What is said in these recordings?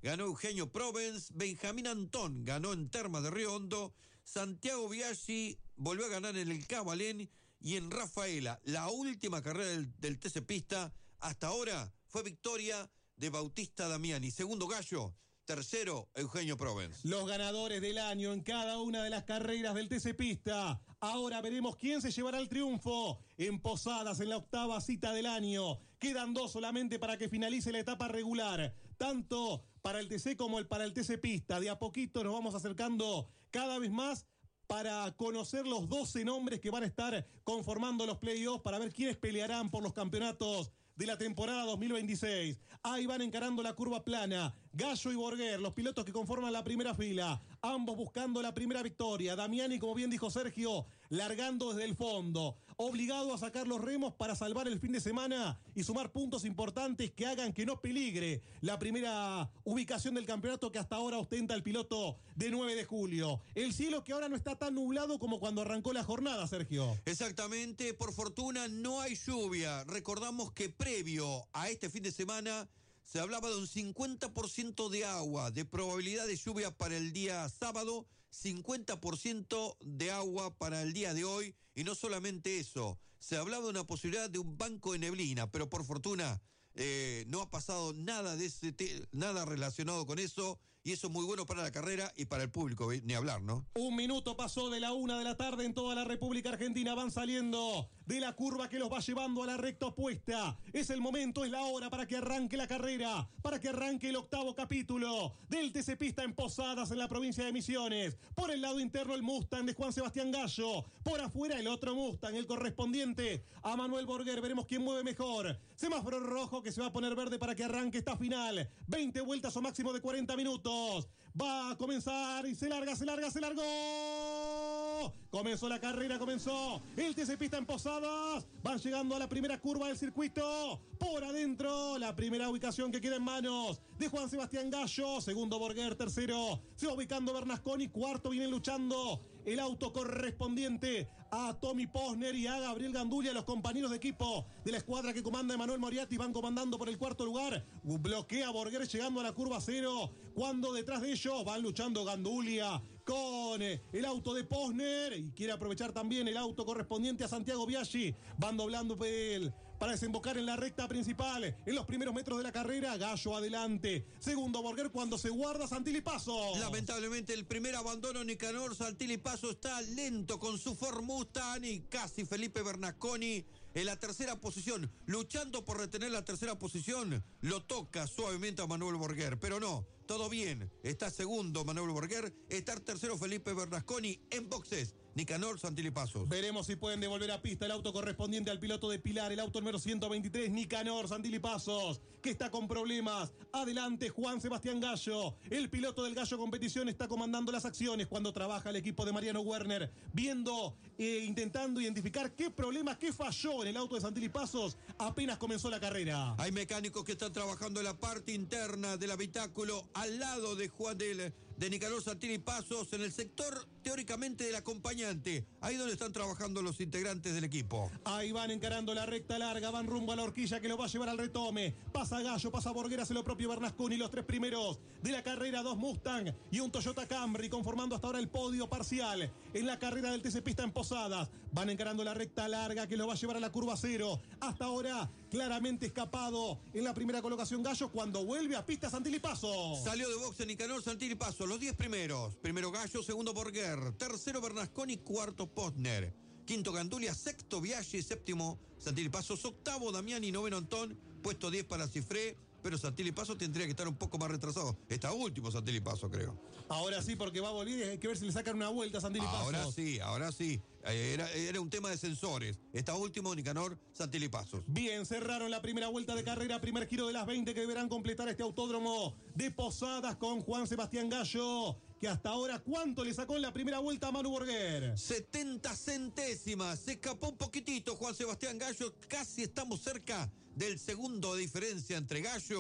ganó Eugenio Provence, Benjamín Antón ganó en Termas de Río Hondo, Santiago Biaggi volvió a ganar en el Cabalén y en Rafaela. La última carrera del TC Pista hasta ahora fue victoria de Bautista Damiani. Segundo gallo, tercero Eugenio Provence. Los ganadores del año en cada una de las carreras del TC Pista. Ahora veremos quién se llevará el triunfo en Posadas en la octava cita del año. Quedan 2 solamente para que finalice la etapa regular, tanto para el TC como para el TC Pista. De a poquito nos vamos acercando cada vez más para conocer los 12 nombres que van a estar conformando los playoffs, para ver quiénes pelearán por los campeonatos de la temporada 2026. Ahí van encarando la curva plana, Gallo y Borguer, los pilotos que conforman la primera fila, ambos buscando la primera victoria. Damiani, como bien dijo Sergio, largando desde el fondo, obligado a sacar los remos para salvar el fin de semana y sumar puntos importantes que hagan que no peligre la primera ubicación del campeonato que hasta ahora ostenta el piloto de 9 de julio. El cielo que ahora no está tan nublado como cuando arrancó la jornada, Sergio. Exactamente, por fortuna no hay lluvia. Recordamos que previo a este fin de semana se hablaba de un 50% de agua, de probabilidad de lluvia para el día sábado, 50% de agua para el día de hoy, y no solamente eso, se hablaba de una posibilidad de un banco de neblina, pero por fortuna no ha pasado nada nada relacionado con eso, y eso es muy bueno para la carrera y para el público, ni hablar, ¿no? 1 minuto pasó de la 1 de la tarde en toda la República Argentina. Van saliendo de la curva que los va llevando a la recta opuesta. Es el momento, es la hora para que arranque la carrera, para que arranque el octavo capítulo del TC Pista en Posadas, en la provincia de Misiones. Por el lado interno el Mustang de Juan Sebastián Gallo, por afuera el otro Mustang, el correspondiente a Manuel Borguer. Veremos quién mueve mejor. Semáforo rojo que se va a poner verde para que arranque esta final. 20 vueltas o máximo de 40 minutos. Va a comenzar y se largó. Comenzó la carrera, comenzó el TC Pista en Posadas. Van llegando a la primera curva del circuito. Por adentro, la primera ubicación que queda en manos de Juan Sebastián Gallo. Segundo Borguer, tercero se va ubicando Bernasconi. Cuarto viene luchando el auto correspondiente a Tommy Posner y a Gabriel Gandulia, los compañeros de equipo de la escuadra que comanda Emanuel Moriarty, van comandando por el cuarto lugar. Bloquea Borguer llegando a la curva 0, cuando detrás de ellos van luchando Gandulia con el auto de Posner y quiere aprovechar también el auto correspondiente a Santiago Biaggi. Van doblando para desembocar en la recta principal. En los primeros metros de la carrera, Gallo adelante. Segundo Borguer cuando se guarda Santilli Paso. Lamentablemente el primer abandono, Nicanor Santilli Paso está lento con su Ford Mustang y casi Felipe Bernasconi en la tercera posición, luchando por retener la tercera posición. Lo toca suavemente a Manuel Borguer, pero no, todo bien. Está segundo Manuel Borguer, está tercero Felipe Bernasconi en boxes. Nicanor Santilli Pasos. Veremos si pueden devolver a pista el auto correspondiente al piloto de Pilar, el auto número 123, Nicanor Santilli Pasos, que está con problemas. Adelante Juan Sebastián Gallo, el piloto del Gallo Competición, está comandando las acciones cuando trabaja el equipo de Mariano Werner, viendo intentando identificar qué problema, qué falló en el auto de Santilli Pasos apenas comenzó la carrera. Hay mecánicos que están trabajando en la parte interna del habitáculo al lado de de Nicanor Santilli Pasos, en el sector teóricamente del acompañante, ahí donde están trabajando los integrantes del equipo. Ahí van encarando la recta larga, van rumbo a la horquilla que lo va a llevar al retome. Pasa Gallo, pasa Borguer, hace lo propio Bernasconi, los tres primeros de la carrera, 2 Mustang y un Toyota Camry, conformando hasta ahora el podio parcial en la carrera del TC Pista en Posadas. Van encarando la recta larga que lo va a llevar a la curva 0. Hasta ahora claramente escapado en la primera colocación Gallo, cuando vuelve a pista Santilli Pasos. Salió de boxe Nicanor Santilli Pasos, los 10 primeros. Primero Gallo, segundo Borguer, tercero Bernasconi, cuarto Posner, quinto Gandulia, sexto Biaggi, séptimo Santilli Pasos, octavo Damiani, noveno Antón, puesto 10 para Cifré, pero Santilli Pasos tendría que estar un poco más retrasado. Está último Santilli Pasos, creo. Ahora sí, porque va a volver y hay que ver si le sacan una vuelta a Santilli Pasos. Ahora sí. Era un tema de sensores. Está último Nicanor Santilli Pasos. Bien, cerraron la primera vuelta de carrera, primer giro de las 20 que deberán completar este autódromo de Posadas con Juan Sebastián Gallo, que hasta ahora, ¿cuánto le sacó en la primera vuelta a Manu Borguer? 70 centésimas. Se escapó un poquitito Juan Sebastián Gallo. Casi estamos cerca del segundo de diferencia entre Gallo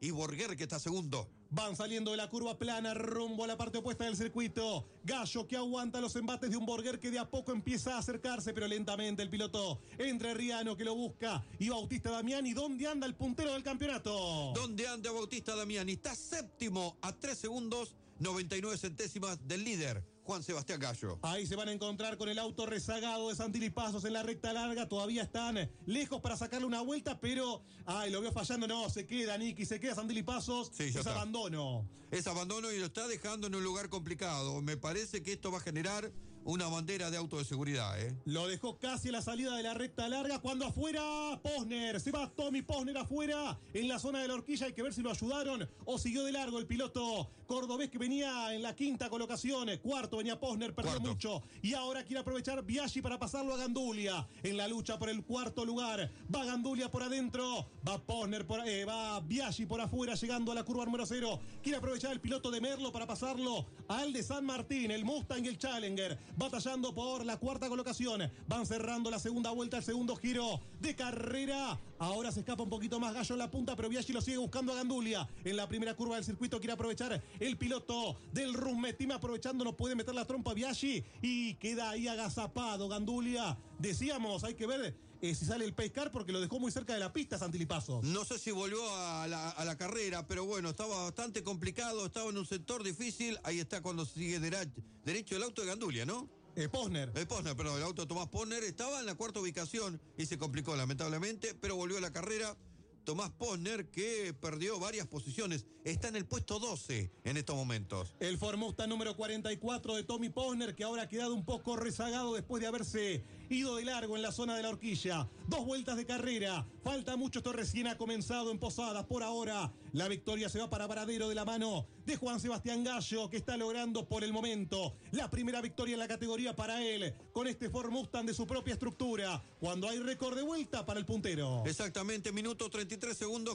y Borguer, que está segundo. Van saliendo de la curva plana rumbo a la parte opuesta del circuito. Gallo que aguanta los embates de un Borguer que de a poco empieza a acercarse, pero lentamente el piloto entrerriano que lo busca. Y Bautista Damiani, ¿dónde anda el puntero del campeonato? ¿Dónde anda Bautista Damiani? Está séptimo a 3 segundos, 99 centésimas del líder, Juan Sebastián Gallo. Ahí se van a encontrar con el auto rezagado de Santilli Pasos en la recta larga. Todavía están lejos para sacarle una vuelta, pero... Ay, lo veo fallando. No, se queda Nicky, se queda Santilli Pasos. Sí, es abandono. Es abandono y lo está dejando en un lugar complicado. Me parece que esto va a generar una bandera de auto de seguridad, ¿eh? Lo dejó casi a la salida de la recta larga cuando afuera Posner. Se va Tommy Posner afuera en la zona de la horquilla. Hay que ver si lo ayudaron o siguió de largo el piloto cordobés que venía en la quinta colocación. Cuarto venía Posner, perdió mucho. Y ahora quiere aprovechar Biaggi para pasarlo a Gandulia. En la lucha por el cuarto lugar. Va Gandulia por adentro. Va Posner, va Biaggi por afuera llegando a la curva número 0. Quiere aprovechar el piloto de Merlo para pasarlo al de San Martín. El Mustang y el Challenger. Batallando por la cuarta colocación. Van cerrando la segunda vuelta, el segundo giro de carrera. Ahora se escapa un poquito más Gallo en la punta, pero Biaggi lo sigue buscando a Gandulia. En la primera curva del circuito quiere aprovechar el piloto del Rusmet Team. Aprovechando, no puede meter la trompa a Biaggi y queda ahí agazapado Gandulia. Decíamos, hay que ver si sale el Pace Car porque lo dejó muy cerca de la pista Santilli Pasos. No sé si volvió a la carrera, pero bueno, estaba bastante complicado, estaba en un sector difícil. Ahí está cuando sigue derecho el auto de Gandulia, ¿no? Posner. Posner, perdón, el auto de Tomás Posner estaba en la cuarta ubicación y se complicó lamentablemente, pero volvió a la carrera. Tomás Posner, que perdió varias posiciones, está en el puesto 12 en estos momentos. El Ford Mustang número 44 de Tommy Posner, que ahora ha quedado un poco rezagado después de haberse ido de largo en la zona de la horquilla. 2 vueltas de carrera, falta mucho, esto recién ha comenzado en Posadas. Por ahora, la victoria se va para Varadero de la mano de Juan Sebastián Gallo, que está logrando por el momento la primera victoria en la categoría para él, con este Ford Mustang de su propia estructura, cuando hay récord de vuelta para el puntero. Exactamente, minuto 33 segundos,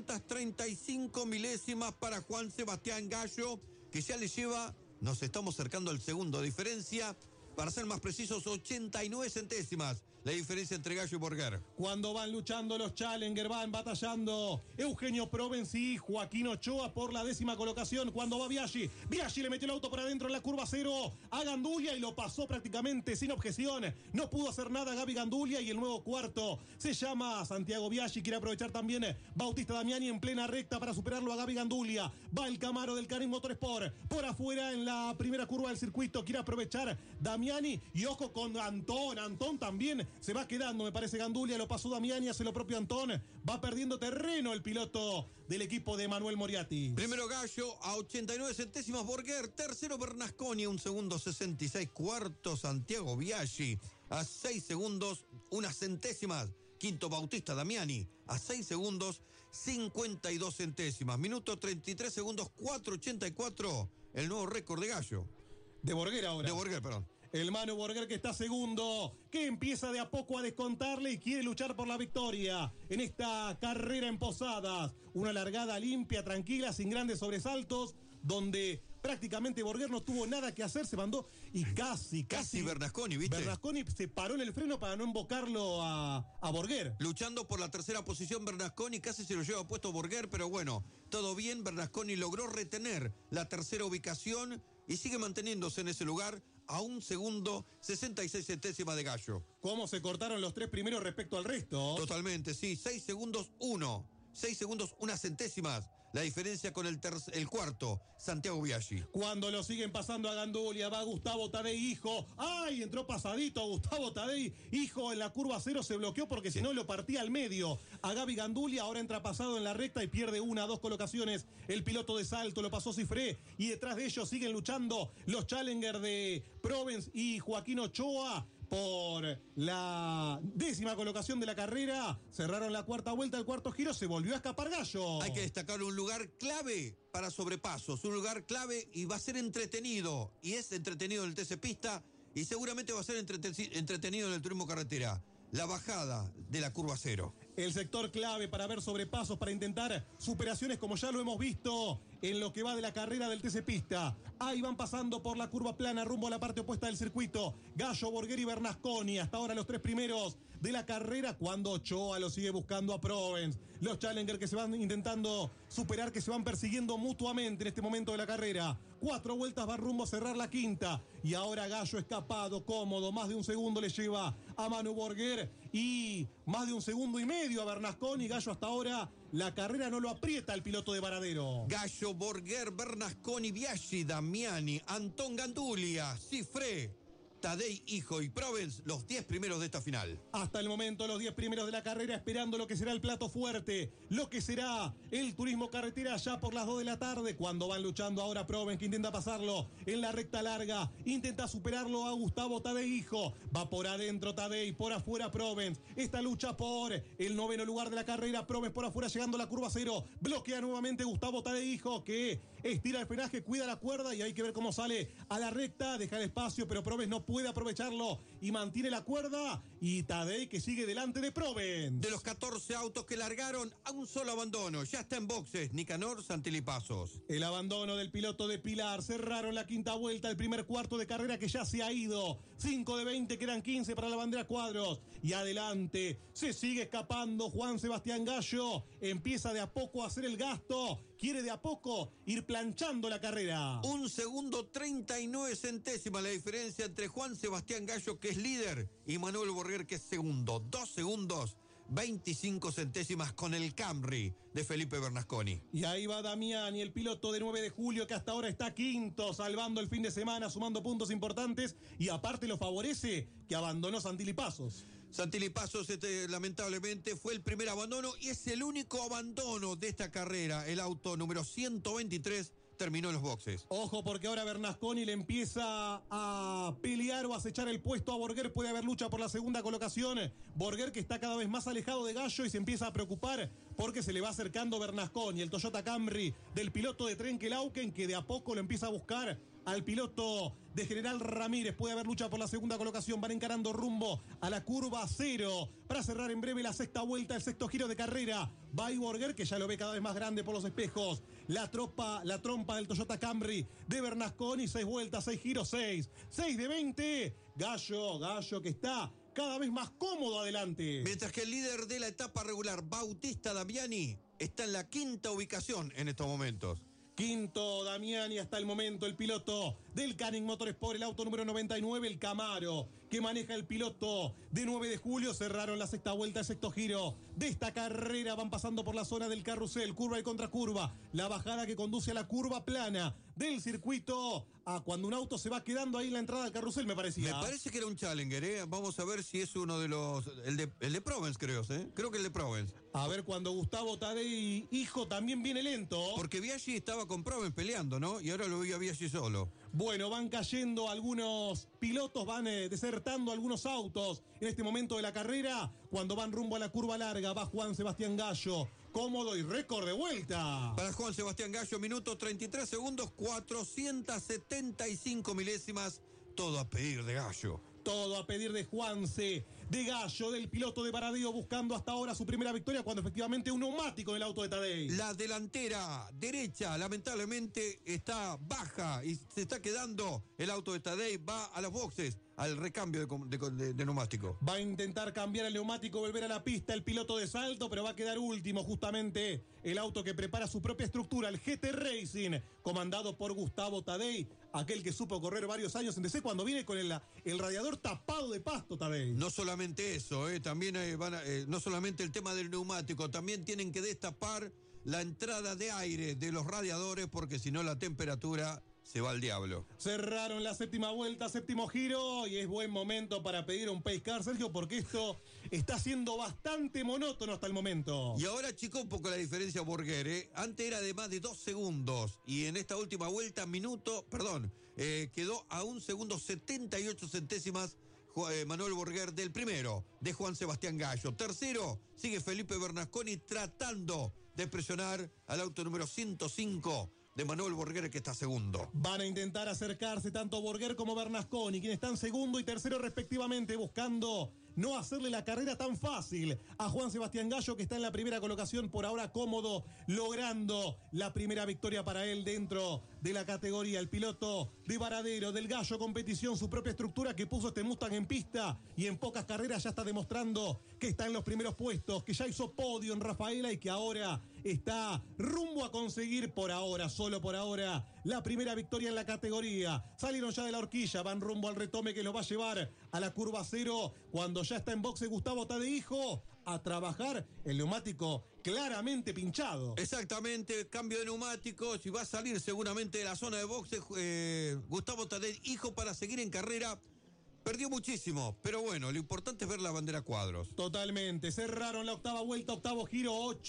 535 milésimas para Juan Sebastián Gallo, que ya le lleva, nos estamos acercando al segundo, diferencia, para ser más precisos, 89 centésimas. La diferencia entre Gallo y Borguer. Cuando van luchando los Challenger, van batallando Eugenio Provence y Joaquín Ochoa por la 10ª colocación. Cuando va Biaggi, Biaggi le metió el auto por adentro en la curva 0 a Gandulia y lo pasó prácticamente sin objeción. No pudo hacer nada Gaby Gandulia y el nuevo cuarto se llama Santiago Biaggi. Quiere aprovechar también Bautista Damiani en plena recta para superarlo a Gaby Gandulia. Va el Camaro del Karim Motorsport por afuera en la primera curva del circuito. Quiere aprovechar Damiani y ojo con Antón. Antón también se va quedando, me parece, Gandulia, lo pasó Damiani, hace lo propio Antón, va perdiendo terreno el piloto del equipo de Manuel Moriarty. Primero Gallo a 89 centésimas Borguer, tercero Bernasconi, 1 segundo 66, cuarto Santiago Biaggi a 6 segundos, unas centésimas, quinto Bautista Damiani a 6 segundos, 52 centésimas, minuto 33 segundos, 4.84, el nuevo récord de Gallo. De Borguer ahora. De Borguer, perdón. El Manu Borguer que está segundo, que empieza de a poco a descontarle y quiere luchar por la victoria en esta carrera en Posadas. Una largada limpia, tranquila, sin grandes sobresaltos, donde prácticamente Borguer no tuvo nada que hacer, se mandó y casi Bernasconi, ¿viste? Bernasconi se paró en el freno para no embocarlo a Borguer. Luchando por la tercera posición Bernasconi, casi se lo lleva puesto Borguer, pero bueno, todo bien, Bernasconi logró retener la tercera ubicación y sigue manteniéndose en ese lugar a 1 segundo, 66 centésimas de Gallo. ¿Cómo se cortaron los 3 primeros respecto al resto? Totalmente, sí, 6 segundos 1, 6 segundos 1 centésimas. La diferencia con el cuarto, Santiago Biaggi. Cuando lo siguen pasando a Gandulia, va Gustavo Tadei, hijo. ¡Ay! Entró pasadito Gustavo Tadei, hijo, en la curva 0 se bloqueó porque si no lo partía al medio. A Gaby Gandulia, ahora entra pasado en la recta y pierde 1 2 colocaciones. El piloto de salto lo pasó Cifré y detrás de ellos siguen luchando los Challenger de Provence y Joaquín Ochoa por la 10ª colocación de la carrera. Cerraron la cuarta vuelta, el cuarto giro, se volvió a escapar Gallo. Hay que destacar un lugar clave para sobrepasos, un lugar clave y va a ser entretenido, y es entretenido en el TC Pista y seguramente va a ser entretenido en el turismo carretera. La bajada de la curva 0. El sector clave para ver sobrepasos, para intentar superaciones como ya lo hemos visto en lo que va de la carrera del TC Pista. Ahí van pasando por la curva plana rumbo a la parte opuesta del circuito. Gallo, Borguer y Bernasconi. Hasta ahora los 3 primeros de la carrera cuando Ochoa lo sigue buscando a Provence. Los Challenger que se van intentando superar, que se van persiguiendo mutuamente en este momento de la carrera. 4 vueltas va rumbo a cerrar la quinta. Y ahora Gallo escapado, cómodo. Más de un segundo le lleva a Manu Borguer y más de 1,5 segundos a Bernasconi. Gallo hasta ahora la carrera no lo aprieta el piloto de Varadero. Gallo, Borguer, Bernasconi, Biaggi, Damiani, Antón Gandulia, Cifré, Tadei, Hijo y Provence, los 10 primeros de esta final. Hasta el momento los 10 primeros de la carrera, esperando lo que será el plato fuerte, lo que será el turismo carretera ya por las 2 de la tarde, cuando van luchando ahora Provence, que intenta pasarlo en la recta larga, intenta superarlo a Gustavo Tadei, Hijo, va por adentro Tadei, por afuera Provence, esta lucha por el 9º lugar de la carrera, Provence por afuera llegando a la curva 0, bloquea nuevamente Gustavo Tadei, Hijo, que estira el frenaje, cuida la cuerda y hay que ver cómo sale a la recta, deja el espacio, pero Provence no puede aprovecharlo y mantiene la cuerda, y Tadei que sigue delante de Provence. De los 14 autos que largaron, a un solo abandono, ya está en boxes, Nicanor Santilipazos. El abandono del piloto de Pilar, cerraron la quinta vuelta, el primer cuarto de carrera que ya se ha ido, 5 de 20, quedan 15 para la bandera cuadros, y adelante, se sigue escapando Juan Sebastián Gallo, empieza de a poco a hacer el gasto, quiere de a poco ir planchando la carrera. 1 segundo 39 centésimas la diferencia entre Juan Sebastián Gallo, que es líder, y Manuel Borguer, que es segundo. 2 segundos 25 centésimas con el Camry de Felipe Bernasconi. Y ahí va Damiani, el piloto de 9 de julio, que hasta ahora está quinto, salvando el fin de semana, sumando puntos importantes, y aparte lo favorece que abandonó Santilipazos. Santilipazos, lamentablemente, fue el primer abandono y es el único abandono de esta carrera. El auto número 123 terminó en los boxes. Ojo, porque ahora Bernasconi le empieza a pelear o a acechar el puesto a Borguer. Puede haber lucha por la segunda colocación. Borguer, que está cada vez más alejado de Gallo y se empieza a preocupar porque se le va acercando Bernasconi, el Toyota Camry del piloto de Trenkelauken, que de a poco lo empieza a buscar al piloto de General Ramírez. Puede haber lucha por la segunda colocación. Van encarando rumbo a la curva 0 para cerrar en breve la sexta vuelta, el sexto giro de carrera. Va Borguer, que ya lo ve cada vez más grande por los espejos. La trompa del Toyota Camry de Bernasconi. 6 vueltas, 6 giros, 6 de 20. Gallo que está cada vez más cómodo adelante. Mientras que el líder de la etapa regular, Bautista Damiani, está en la quinta ubicación en estos momentos. Quinto, Damiani hasta el momento, el piloto del Canning Motorsport, el auto número 99, el Camaro, que maneja el piloto de 9 de julio. Cerraron la sexta vuelta, el sexto giro de esta carrera. Van pasando por la zona del carrusel, curva y contracurva. La bajada que conduce a la curva plana del circuito, a cuando un auto se va quedando ahí en la entrada del carrusel, me parecía. Me parece que era un Challenger, ¿eh? Vamos a ver si es uno de los... El de Provence, creo, ¿eh? Creo que el de Provence. A ver, cuando Gustavo Tadei, Hijo, también viene lento. Porque Biaggi estaba con Provence peleando, ¿no? Y ahora lo vi a Biaggi solo. Bueno, van cayendo algunos pilotos, van desertando algunos autos en este momento de la carrera. Cuando van rumbo a la curva larga, va Juan Sebastián Gallo, cómodo y récord de vuelta. Para Juan Sebastián Gallo, minuto 33 segundos, 475 milésimas. Todo a pedir de Gallo. Todo a pedir de Juanse, de Gallo, del piloto de Varadero, buscando hasta ahora su primera victoria, cuando efectivamente un neumático en el auto de Tadei. La delantera derecha, lamentablemente, está baja y se está quedando el auto de Tadei. Va a los boxes, al recambio de neumático. Va a intentar cambiar el neumático, volver a la pista el piloto de Salto, pero va a quedar último justamente el auto que prepara su propia estructura, el GT Racing, comandado por Gustavo Tadei, aquel que supo correr varios años en DC cuando viene con el radiador tapado de pasto, Tadei. No solamente eso, también no solamente el tema del neumático, también tienen que destapar la entrada de aire de los radiadores, porque si no la temperatura se va al diablo. Cerraron la séptima vuelta, séptimo giro, y es buen momento para pedir un pace car, Sergio, porque esto está siendo bastante monótono hasta el momento. Y ahora achicó un poco la diferencia Borguer, Antes era de más de 2 segundos, y en esta última vuelta, quedó a 1 segundo 78 centésimas Manuel Borguer del primero, de Juan Sebastián Gallo. Tercero, sigue Felipe Bernasconi tratando de presionar al auto número 105 de Manuel Borguer, que está segundo. Van a intentar acercarse tanto Borguer como Bernasconi, quienes están segundo y tercero respectivamente, buscando no hacerle la carrera tan fácil a Juan Sebastián Gallo, que está en la primera colocación por ahora cómodo, logrando la primera victoria para él dentro de la categoría. El piloto de Varadero, del Gallo Competición, su propia estructura que puso este Mustang en pista y en pocas carreras ya está demostrando que está en los primeros puestos, que ya hizo podio en Rafaela y que ahora está rumbo a conseguir por ahora, solo por ahora, la primera victoria en la categoría. Salieron ya de la horquilla, van rumbo al retome que los va a llevar a la curva cero, cuando ya está en boxe Gustavo Tadeijo a trabajar el neumático claramente pinchado. Exactamente, cambio de neumáticos y va a salir seguramente de la zona de boxe Gustavo Tadeijo para seguir en carrera. Perdió muchísimo, pero bueno, lo importante es ver la bandera a cuadros. Totalmente, cerraron la octava vuelta, octavo giro,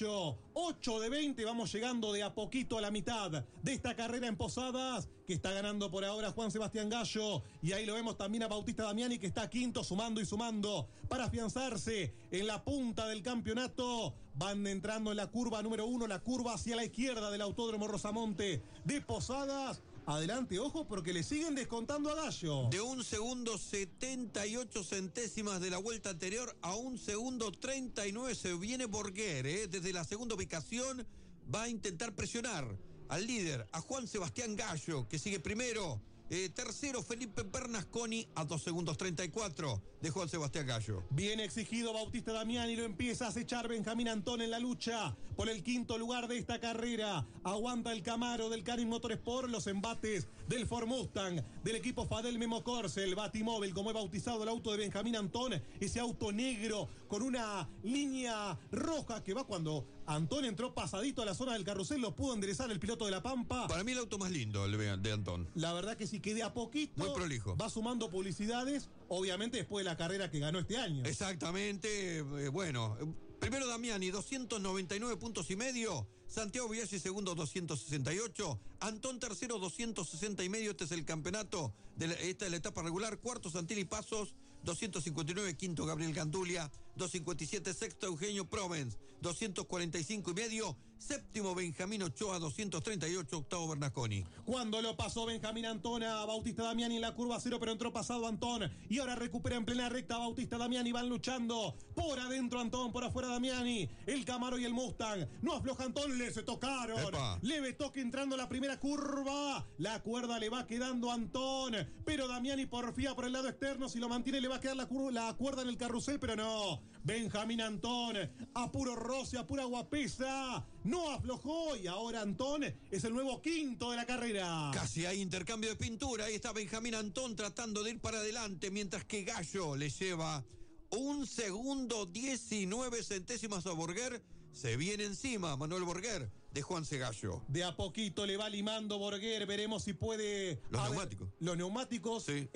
8 de 20, vamos llegando de a poquito a la mitad de esta carrera en Posadas, que está ganando por ahora Juan Sebastián Gallo, y ahí lo vemos también a Bautista Damiani, que está quinto, sumando y sumando para afianzarse en la punta del campeonato. Van entrando en la curva número 1, la curva hacia la izquierda del Autódromo Rosamonte de Posadas. Adelante, ojo, porque le siguen descontando a Gallo. De 1 segundo 78 centésimas de la vuelta anterior a 1 segundo 39 se viene Borguer, desde la segunda ubicación va a intentar presionar al líder, a Juan Sebastián Gallo, que sigue primero. Tercero, Felipe Bernasconi a 2 segundos 34 de Juan Sebastián Gallo. Bien exigido Bautista Damiani, lo empieza a acechar Benjamín Antón en la lucha por el quinto lugar de esta carrera. Aguanta el Camaro del Canin Motorsport, los embates del Ford Mustang, del equipo Fadel Memo Corse, el Batimóvil, como he bautizado el auto de Benjamín Antón, ese auto negro con una línea roja que va cuando Antón entró pasadito a la zona del carrusel, lo pudo enderezar el piloto de La Pampa. Para mí el auto más lindo, el de Antón. La verdad que sí, que de a poquito muy prolijo. Va sumando publicidades, obviamente después de la carrera que ganó este año. Exactamente, bueno, primero Damiani, 299 puntos y medio. Santiago Biaggi segundo, 268. Antón tercero, 260 y medio. Este es el campeonato, esta es la etapa regular. Cuarto, Santilli Pasos, 259. Quinto, Gabriel Gandulia, 257. Sexto, Eugenio Provence, 245 y medio. Séptimo, Benjamín Ochoa, 238. Octavo, Bernasconi. Cuando lo pasó Benjamín Antón a Bautista Damiani en la curva cero, pero entró pasado Antón. Y ahora recupera en plena recta Bautista Damiani. Van luchando por adentro Antón, por afuera Damiani. El Camaro y el Mustang. No afloja Antón, se tocaron. Epa. Leve toque entrando a la primera curva. La cuerda le va quedando a Antón, pero Damiani porfía por el lado externo. Si lo mantiene le va a quedar la cuerda en el carrusel, pero no. Benjamín Antón, a puro roce, a pura guapesa, no aflojó y ahora Antón es el nuevo quinto de la carrera. Casi hay intercambio de pintura. Ahí está Benjamín Antón tratando de ir para adelante, mientras que Gallo le lleva 1 segundo 19 centésimas a Borguer. Se viene encima Manuel Borguer de Juan Gallo. De a poquito le va limando Borguer, veremos si puede... Los neumáticos. Sí.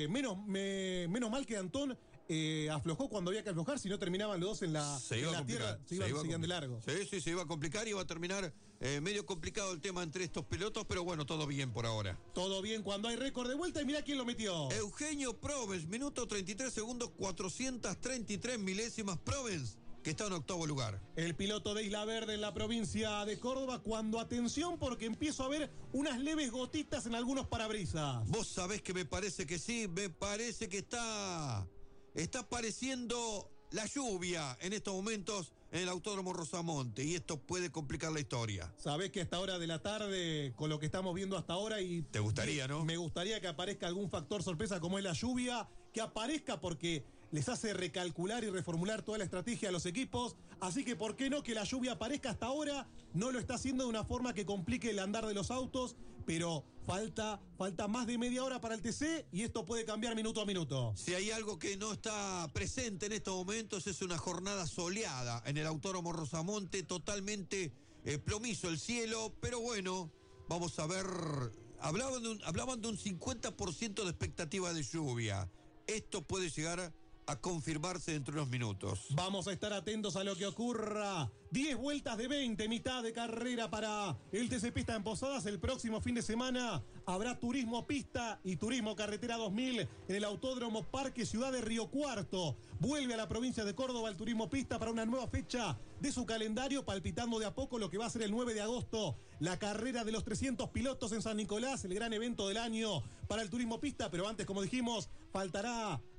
Menos mal que Antón aflojó cuando había que aflojar, si no terminaban los dos en la tierra, seguían de largo. Sí, se iba a complicar y iba a terminar medio complicado el tema entre estos pilotos, pero bueno, todo bien por ahora. Todo bien cuando hay récord de vuelta y mirá quién lo metió. Eugenio Provence, minuto 33 segundos, 433 milésimas. Provence, que está en octavo lugar. El piloto de Isla Verde en la provincia de Córdoba, cuando atención porque empiezo a ver unas leves gotitas en algunos parabrisas. Vos sabés que me parece que sí, me parece que está apareciendo la lluvia en estos momentos en el Autódromo Rosamonte y esto puede complicar la historia. Sabés que a esta hora de la tarde, con lo que estamos viendo hasta ahora y... ¿Te gustaría, no? Me gustaría que aparezca algún factor sorpresa como es la lluvia, que aparezca porque les hace recalcular y reformular toda la estrategia a los equipos, así que ¿por qué no que la lluvia aparezca hasta ahora? No lo está haciendo de una forma que complique el andar de los autos, pero falta más de media hora para el TC y esto puede cambiar minuto a minuto. Si hay algo que no está presente en estos momentos es una jornada soleada en el Autódromo Rosamonte, totalmente plomizo el cielo, pero bueno, vamos a ver, hablaban de un 50% de expectativa de lluvia. Esto puede llegar a confirmarse dentro de unos minutos. Vamos a estar atentos a lo que ocurra. 10 vueltas de 20, mitad de carrera para el TC Pista en Posadas. El próximo fin de semana habrá turismo pista y turismo carretera 2000 en el Autódromo Parque Ciudad de Río Cuarto. Vuelve a la provincia de Córdoba el turismo pista para una nueva fecha de su calendario, palpitando de a poco lo que va a ser el 9 de agosto, la carrera de los 300 pilotos en San Nicolás, el gran evento del año para el turismo pista. Pero antes, como dijimos, faltará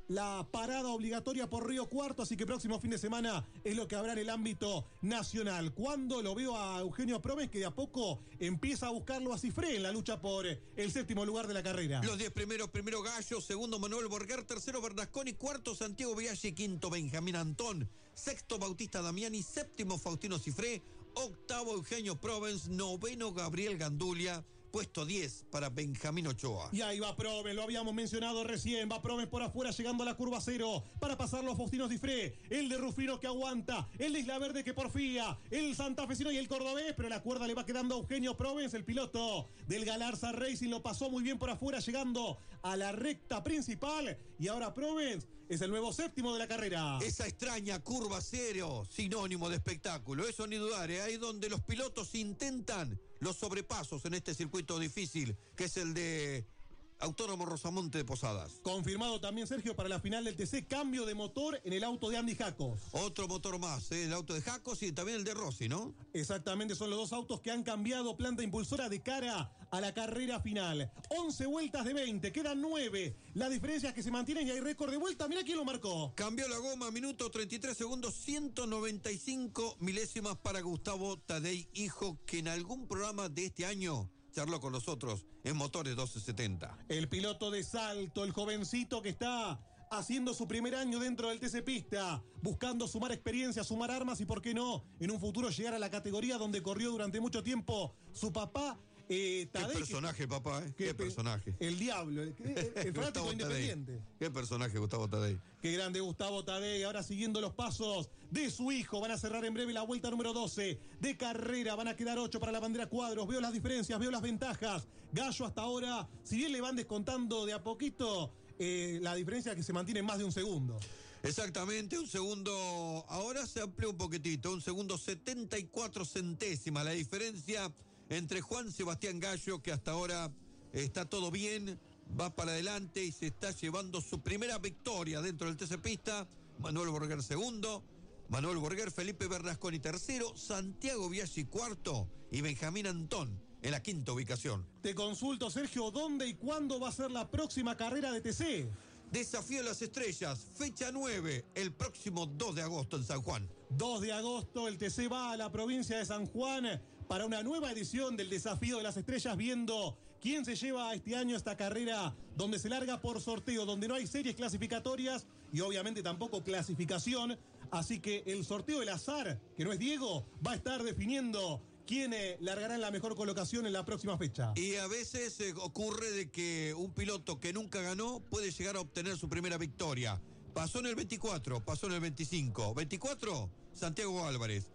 la parada obligatoria por Río Cuarto, así que próximo fin de semana es lo que habrá en el ámbito nacional. Cuando lo veo a Eugenio Promes, que de a poco empieza a buscarlo a Cifré en la lucha por el séptimo lugar de la carrera. Los 10 primeros, primero Gallo, segundo Manuel Borger, tercero Bernasconi, cuarto Santiago Biaggi, quinto Benjamín Antón, sexto Bautista Damiani, séptimo Faustino Cifré, octavo Eugenio Promes, noveno Gabriel Gandulia, puesto 10 para Benjamín Ochoa. Y ahí va Promes, lo habíamos mencionado recién, va Promes por afuera llegando a la curva cero para pasarlo a Faustino Cifré, el de Rufino que aguanta, el de Isla Verde que porfía, el santafesino y el cordobés, pero la cuerda le va quedando a Eugenio Promes, el piloto del Galarza Racing, lo pasó muy bien por afuera llegando a la recta principal y ahora Promes es el nuevo séptimo de la carrera. Esa extraña curva cero, sinónimo de espectáculo, eso ni dudar, ahí donde los pilotos intentan los sobrepasos en este circuito difícil, que es el de Autódromo Rosamonte de Posadas. Confirmado también, Sergio, para la final del TC, cambio de motor en el auto de Andy Jacos. Otro motor más, el auto de Jacos y también el de Rossi, ¿no? Exactamente, son los dos autos que han cambiado planta impulsora de cara a la carrera final. 11 vueltas de 20, quedan 9. La diferencia es que se mantienen y hay récord de vuelta. Mira quién lo marcó. Cambió la goma, minuto 33 segundos, 195 milésimas para Gustavo Tadei, hijo, que en algún programa de este año charló con nosotros en Motores 1270. El piloto de Salto, el jovencito que está haciendo su primer año dentro del TC Pista, buscando sumar experiencia, sumar armas y, por qué no, en un futuro llegar a la categoría donde corrió durante mucho tiempo su papá. Tadei, qué personaje, papá, ¿eh? Qué personaje. El diablo, el fanático independiente. Qué personaje, Gustavo Tadei. Qué grande Gustavo Tadei, ahora siguiendo los pasos de su hijo. Van a cerrar en breve la vuelta número 12 de carrera. Van a quedar 8 para la bandera cuadros. Veo las diferencias, veo las ventajas. Gallo hasta ahora, si bien le van descontando de a poquito, la diferencia es que se mantiene en más de un segundo. Exactamente, un segundo, ahora se amplió un poquitito, un segundo 74 centésimas. La diferencia entre Juan Sebastián Gallo, que hasta ahora está todo bien, va para adelante y se está llevando su primera victoria dentro del TC Pista. Manuel Borger segundo, Manuel Borger, Felipe Bernasconi tercero, Santiago Biaggi cuarto y Benjamín Antón en la quinta ubicación. Te consulto, Sergio, ¿dónde y cuándo va a ser la próxima carrera de TC? Desafío a las Estrellas, fecha 9, el próximo 2 de agosto en San Juan. 2 de agosto el TC va a la provincia de San Juan para una nueva edición del Desafío de las Estrellas, viendo quién se lleva este año esta carrera donde se larga por sorteo, donde no hay series clasificatorias y obviamente tampoco clasificación. Así que el sorteo del azar, que no es Diego, va a estar definiendo quién largará en la mejor colocación en la próxima fecha. Y a veces ocurre de que un piloto que nunca ganó puede llegar a obtener su primera victoria. Pasó en el 24, pasó en el 25. 24, Santiago Álvarez.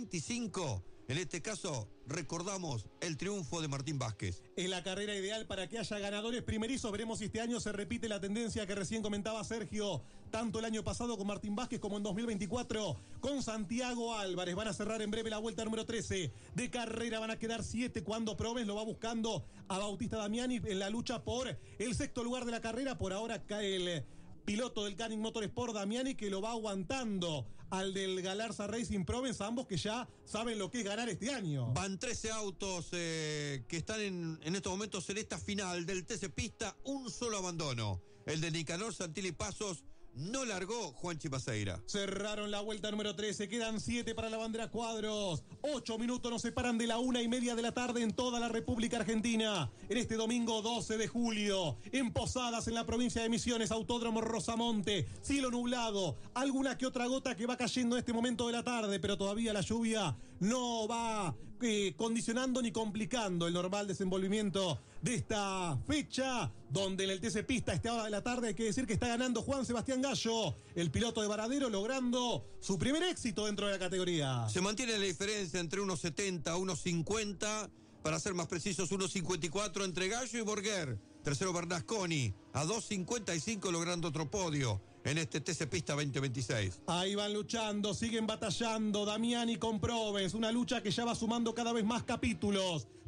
25, en este caso, recordamos el triunfo de Martín Vázquez. Es la carrera ideal para que haya ganadores primerizos. Veremos si este año se repite la tendencia que recién comentaba Sergio, tanto el año pasado con Martín Vázquez como en 2024 con Santiago Álvarez. Van a cerrar en breve la vuelta número 13 de carrera. Van a quedar 7 cuando Promes lo va buscando a Bautista Damiani en la lucha por el sexto lugar de la carrera. Por ahora cae el piloto del Canning Motorsport, Damiani, que lo va aguantando al del Galarza Racing Provence, ambos que ya saben lo que es ganar este año. Van 13 autos que están en estos momentos en esta final del TC Pista, un solo abandono, el de Nicanor Santilli Pasos. No largó Juan Chipaseira. Cerraron la vuelta número 13, quedan 7 para la bandera cuadros. 8 minutos nos separan de la 1:30 de la tarde en toda la República Argentina. En este domingo 12 de julio, en Posadas, en la provincia de Misiones, Autódromo Rosamonte, cielo nublado, alguna que otra gota que va cayendo en este momento de la tarde, pero todavía la lluvia no va condicionando ni complicando el normal desenvolvimiento de esta fecha, donde en el TC Pista a esta hora de la tarde hay que decir que está ganando Juan Sebastián Gallo, el piloto de Varadero, logrando su primer éxito dentro de la categoría. Se mantiene la diferencia entre 1.70 1.50, para ser más precisos 1.54 entre Gallo y Borger. Tercero Bernasconi a 2.55, logrando otro podio en este TC Pista 2026. Ahí van luchando, siguen batallando Damiani con Provence, una lucha que ya va sumando cada vez más capítulos.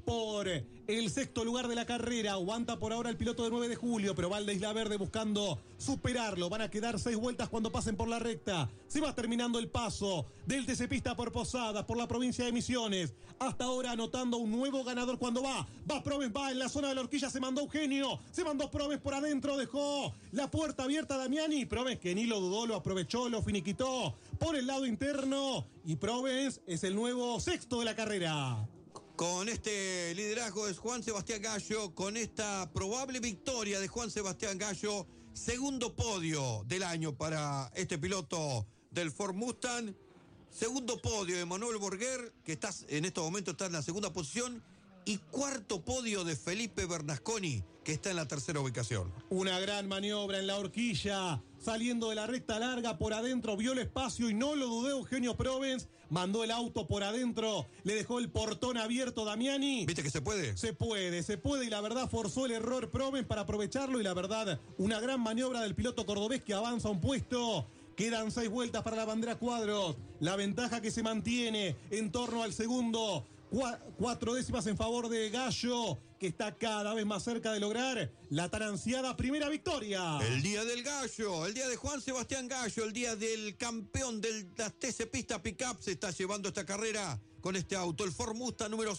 por el sexto lugar de la carrera. Aguanta por ahora el piloto de 9 de julio, pero va el de Isla Verde buscando superarlo. Van a quedar 6 vueltas cuando pasen por la recta. Se va terminando el paso del TC Pista por Posadas, por la provincia de Misiones. Hasta ahora anotando un nuevo ganador cuando va Proves, va en la zona de la horquilla, se mandó Eugenio, se mandó Proves por adentro, dejó la puerta abierta a Damiani. Proves, que ni lo dudó, lo aprovechó, lo finiquitó por el lado interno, y Proves es el nuevo sexto de la carrera. Con este liderazgo es Juan Sebastián Gallo, con esta probable victoria de Juan Sebastián Gallo, segundo podio del año para este piloto del Ford Mustang, segundo podio de Manuel Borguer, que en este momento está en la segunda posición, y cuarto podio de Felipe Bernasconi, que está en la tercera ubicación. Una gran maniobra en la horquilla, saliendo de la recta larga por adentro, vio el espacio y no lo dudó Eugenio Proves, mandó el auto por adentro, le dejó el portón abierto Damiani. ¿Viste que se puede? Se puede, y la verdad forzó el error Proves para aprovecharlo, y la verdad, una gran maniobra del piloto cordobés que avanza un puesto. Quedan 6 vueltas para la bandera cuadros, la ventaja que se mantiene en torno al segundo. 4 décimas en favor de Gallo, que está cada vez más cerca de lograr la tan ansiada primera victoria. El día del Gallo, el día de Juan Sebastián Gallo, el día del campeón de la TC Pista Pickup, se está llevando esta carrera con este auto. El Ford Mustang número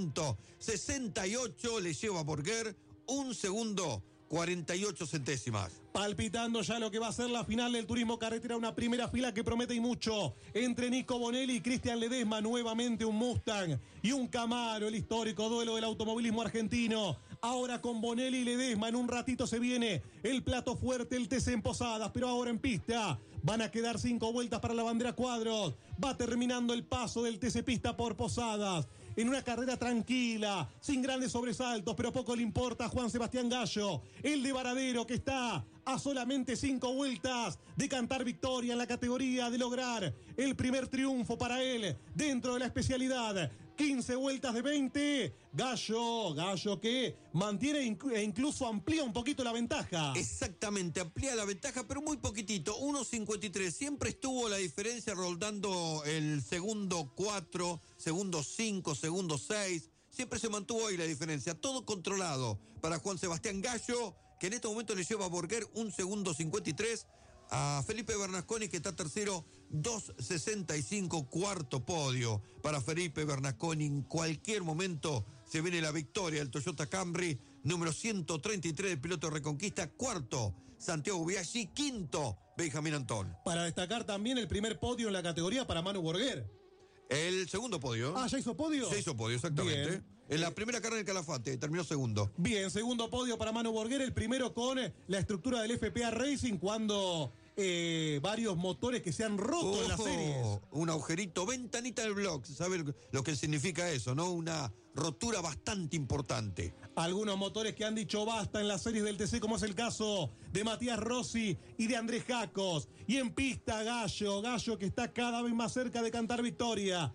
168 le lleva a Borguer 1 segundo 48 centésimas. Palpitando ya lo que va a ser la final del turismo carretera, una primera fila que promete y mucho, entre Nico Bonelli y Cristian Ledesma, nuevamente un Mustang y un Camaro, el histórico duelo del automovilismo argentino. Ahora con Bonelli y Ledesma, en un ratito se viene el plato fuerte, el TC en Posadas, pero ahora en pista. Van a quedar 5 vueltas para la bandera cuadros. Va terminando el paso del TC Pista por Posadas. En una carrera tranquila, sin grandes sobresaltos, pero poco le importa a Juan Sebastián Gallo, el de Varadero, que está a solamente 5 vueltas de cantar victoria en la categoría, de lograr el primer triunfo para él dentro de la especialidad. 15 vueltas de 20, Gallo que mantiene e incluso amplía un poquito la ventaja. Exactamente, amplía la ventaja, pero muy poquitito, 1.53. Siempre estuvo la diferencia rondando el segundo 4, segundo 5, segundo 6. Siempre se mantuvo ahí la diferencia. Todo controlado para Juan Sebastián Gallo, que en este momento le lleva a Borguer 1 segundo 53. A Felipe Bernasconi, que está tercero, 2.65, cuarto podio para Felipe Bernasconi. En cualquier momento se viene la victoria del Toyota Camry, número 133 del piloto de Reconquista, cuarto Santiago Biaggi, quinto Benjamín Antón. Para destacar también el primer podio en la categoría para Manu Borguer. El segundo podio. ¿Ya hizo podio? Se hizo podio, exactamente. Bien. En la primera carrera del Calafate, terminó segundo. Bien, segundo podio para Manu Borguer, el primero con la estructura del FPA Racing, cuando varios motores que se han roto en las series. Un agujerito, ventanita del block, ¿sabe lo que significa eso, no? Una rotura bastante importante. Algunos motores que han dicho basta en las series del TC, como es el caso de Matías Rossi y de Andrés Jacos. Y en pista Gallo que está cada vez más cerca de cantar victoria.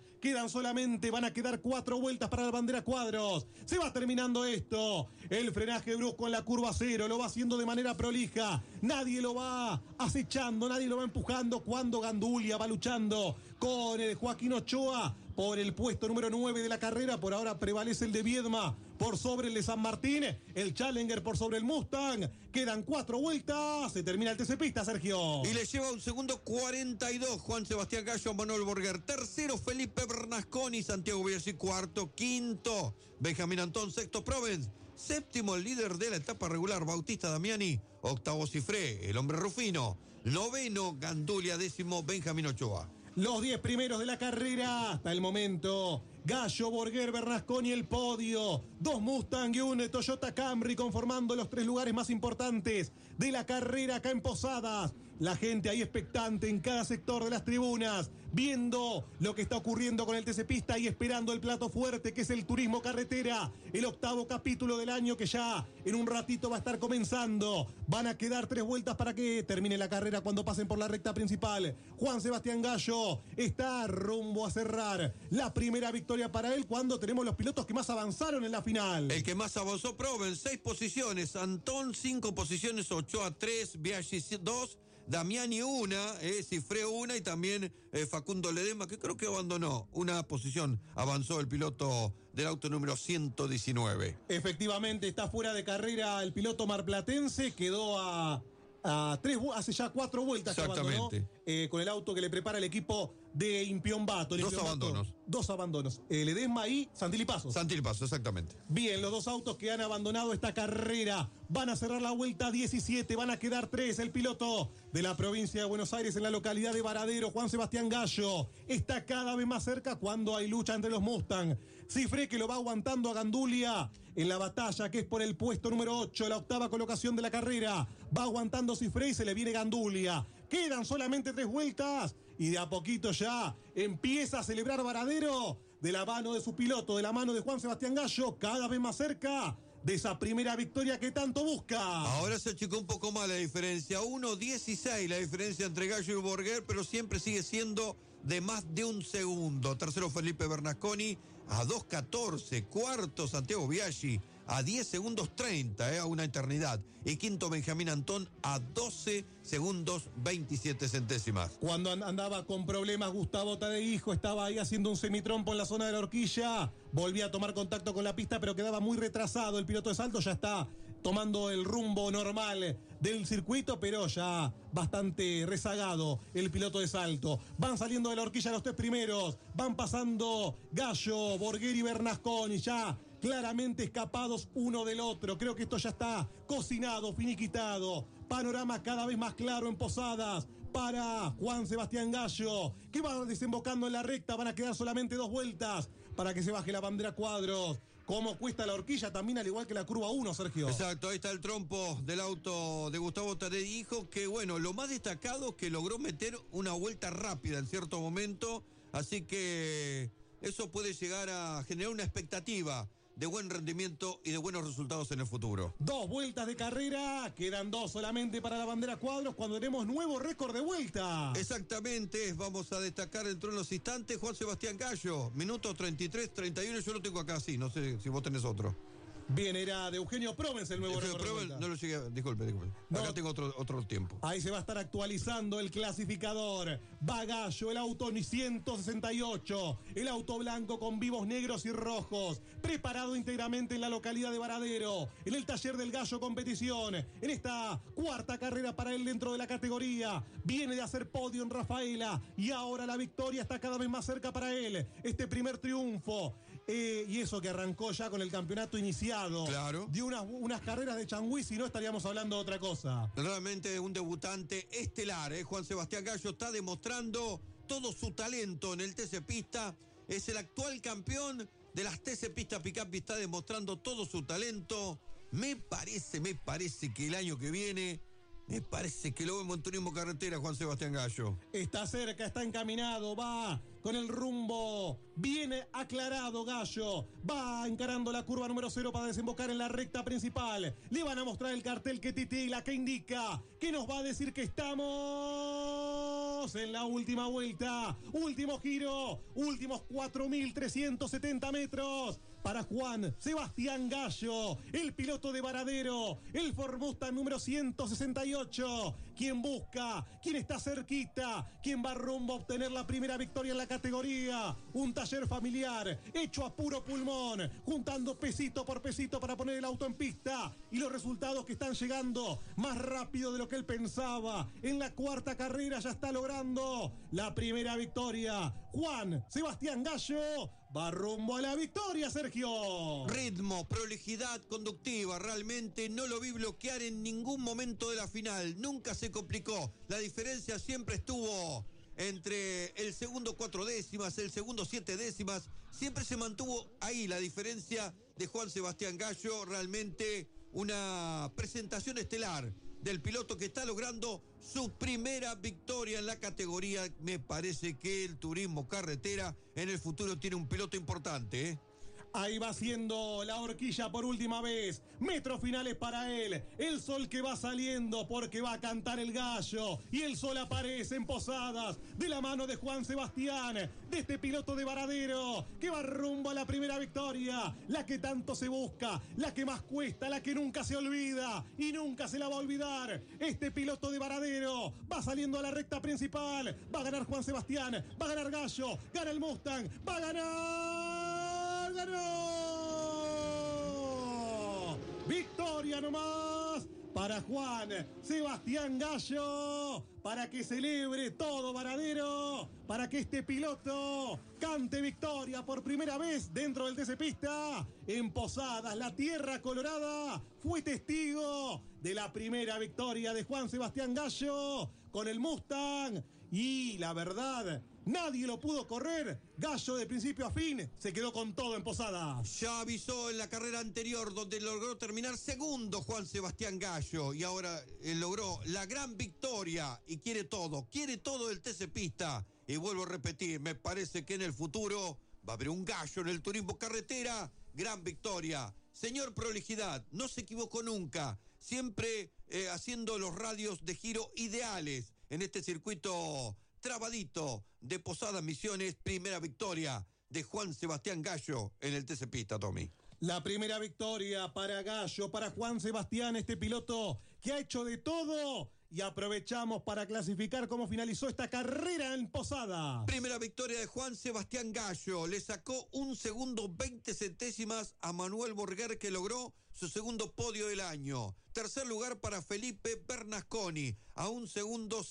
Van a quedar 4 vueltas para la bandera cuadros. Se va terminando esto. El frenaje brusco en la curva 0, lo va haciendo de manera prolija. Nadie lo va acechando, nadie lo va empujando, cuando Gandulia va luchando con el Joaquín Ochoa por el puesto número 9 de la carrera. Por ahora prevalece el de Viedma por sobre el de San Martín, el Challenger por sobre el Mustang. Quedan 4 vueltas, se termina el TC Pista, Sergio. Y le lleva 1 segundo 42 Juan Sebastián Gallo a Manuel Borguer. Tercero Felipe Bernasconi, Santiago Biaggi, cuarto. Quinto Benjamín Antón, sexto Provence. Séptimo el líder de la etapa regular, Bautista Damiani. Octavo Cifré, el hombre Rufino. Noveno Gandulia, décimo Benjamín Ochoa. Los 10 primeros de la carrera hasta el momento. Gallo, Borguer, Bernasconi, el podio. 2 Mustang y un Toyota Camry conformando los 3 lugares más importantes de la carrera acá en Posadas. La gente ahí expectante en cada sector de las tribunas, viendo lo que está ocurriendo con el TC Pista y esperando el plato fuerte, que es el turismo carretera. El 8º capítulo del año, que ya en un ratito va a estar comenzando. Van a quedar 3 vueltas para que termine la carrera cuando pasen por la recta principal. Juan Sebastián Gallo está rumbo a cerrar la primera victoria para él, cuando tenemos los pilotos que más avanzaron en la final. El que más avanzó, Proven, 6 posiciones. Antón, 5 posiciones. Ochoa, 3. Biaggi, 2. Damiani una, Cifré una y también Facundo Ledesma, que creo que abandonó una posición. Avanzó el piloto del auto número 119. Efectivamente, está fuera de carrera el piloto marplatense, quedó hace ya 4 vueltas que abandonó, con el auto que le prepara el equipo de Impiombato. Dos abandonos. Ledesma y Santilipaso. Santilipaso, exactamente. Bien, los dos autos que han abandonado esta carrera van a cerrar la vuelta 17, van a quedar 3. El piloto de la provincia de Buenos Aires en la localidad de Varadero, Juan Sebastián Gallo, está cada vez más cerca cuando hay lucha entre los Mustang. Cifré, que lo va aguantando a Gandulia en la batalla, que es por el puesto número 8, la octava colocación de la carrera. Va aguantando Cifré y se le viene Gandulia. Quedan solamente 3 vueltas y de a poquito ya empieza a celebrar Varadero de la mano de su piloto, de la mano de Juan Sebastián Gallo, cada vez más cerca de esa primera victoria que tanto busca. Ahora se achicó un poco más la diferencia, 1:16 la diferencia entre Gallo y Borguer, pero siempre sigue siendo de más de un segundo. Tercero Felipe Bernasconi a 2:14, cuarto Santiago Biaggi a 10 segundos 30, a una eternidad. Y quinto Benjamín Antón a 12 segundos 27 centésimas. Cuando andaba con problemas Gustavo Tadeijo, estaba ahí haciendo un semitrompo en la zona de la horquilla, volvía a tomar contacto con la pista, pero quedaba muy retrasado. El piloto de Salto ya está tomando el rumbo normal del circuito, pero ya bastante rezagado el piloto de Salto. Van saliendo de la horquilla los 3 primeros, van pasando Gallo, Borguer y Bernasconi, ya claramente escapados uno del otro. Creo que esto ya está cocinado, finiquitado. Panorama cada vez más claro en Posadas para Juan Sebastián Gallo, que va desembocando en la recta. Van a quedar solamente 2 vueltas para que se baje la bandera Cuadros. ¿Cómo cuesta la horquilla? También al igual que la curva 1, Sergio. Exacto, ahí está el trompo del auto de Gustavo Tadeijo, que bueno, lo más destacado es que logró meter una vuelta rápida en cierto momento, así que eso puede llegar a generar una expectativa de buen rendimiento y de buenos resultados en el futuro. 2 vueltas de carrera, quedan 2 solamente para la bandera Cuadros cuando tenemos nuevo récord de vuelta. Exactamente, vamos a destacar dentro de unos instantes Juan Sebastián Gallo, minuto 33-31, yo lo tengo acá, sí, no sé si vos tenés otro. Bien, era de Eugenio Provence el nuevo récord de vuelta. No lo llegué, disculpe. No. Acá tengo otro tiempo. Ahí se va a estar actualizando el clasificador. Va Gallo, el auto 168, el auto blanco con vivos negros y rojos, preparado íntegramente en la localidad de Varadero, en el taller del Gallo Competición, en esta 4ª carrera para él dentro de la categoría. Viene de hacer podio en Rafaela y ahora la victoria está cada vez más cerca para él. Este primer triunfo. Y eso que arrancó ya con el campeonato iniciado. Claro. Dio unas carreras de changüí, si no estaríamos hablando de otra cosa. Realmente un debutante estelar, Juan Sebastián Gallo está demostrando todo su talento en el TC Pista. Es el actual campeón de las TC Pista Pickup y está demostrando todo su talento. Me parece que el año que viene, me parece que lo vemos en turismo carretera, Juan Sebastián Gallo. Está cerca, está encaminado, va con el rumbo viene aclarado Gallo, va encarando la curva número 0 para desembocar en la recta principal. Le van a mostrar el cartel que titila, que indica, que nos va a decir que estamos en la última vuelta, último giro, últimos 4.370 metros para Juan Sebastián Gallo, el piloto de Varadero, el Ford Mustang número 168, quien busca, quien está cerquita, quien va rumbo a obtener la primera victoria en la categoría. Un taller familiar hecho a puro pulmón, juntando pesito por pesito para poner el auto en pista, y los resultados que están llegando más rápido de lo que él pensaba. En la 4ª carrera ya está logrando la primera victoria. Juan Sebastián Gallo va rumbo a la victoria, Sergio. Ritmo, prolijidad conductiva, realmente no lo vi bloquear en ningún momento de la final, nunca se complicó. La diferencia siempre estuvo entre el segundo 4 décimas, el segundo 7 décimas, siempre se mantuvo ahí la diferencia de Juan Sebastián Gallo. Realmente una presentación estelar del piloto que está logrando su primera victoria en la categoría. Me parece que el turismo carretera en el futuro tiene un piloto importante, Ahí va haciendo la horquilla por última vez. Metros finales para él. El sol que va saliendo porque va a cantar el gallo. Y el sol aparece en Posadas de la mano de Juan Sebastián, de este piloto de Varadero que va rumbo a la primera victoria. La que tanto se busca, la que más cuesta, la que nunca se olvida y nunca se la va a olvidar. Este piloto de Varadero va saliendo a la recta principal. Va a ganar Juan Sebastián, va a ganar Gallo, gana el Mustang, va a ganar... ¡Ganó! Victoria nomás para Juan Sebastián Gallo, para que celebre todo Varadero, para que este piloto cante victoria por primera vez dentro del TC Pista. En Posadas, la tierra colorada fue testigo de la primera victoria de Juan Sebastián Gallo con el Mustang. Y la verdad, nadie lo pudo correr. Gallo de principio a fin se quedó con todo en Posadas. Ya avisó en la carrera anterior donde logró terminar segundo Juan Sebastián Gallo y ahora logró la gran victoria y quiere todo el TC Pista. Y vuelvo a repetir, me parece que en el futuro va a haber un Gallo en el turismo carretera. Gran victoria. Señor Prolijidad, no se equivocó nunca, siempre haciendo los radios de giro ideales en este circuito trabadito de Posadas Misiones. Primera victoria de Juan Sebastián Gallo en el TC Pista, Tommy. La primera victoria para Gallo, para Juan Sebastián, este piloto que ha hecho de todo. Y aprovechamos para clasificar cómo finalizó esta carrera en Posadas. Primera victoria de Juan Sebastián Gallo. Le sacó 1 segundo 20 centésimas a Manuel Borguer, que logró su segundo podio del año. Tercer lugar para Felipe Bernasconi, a 1 segundo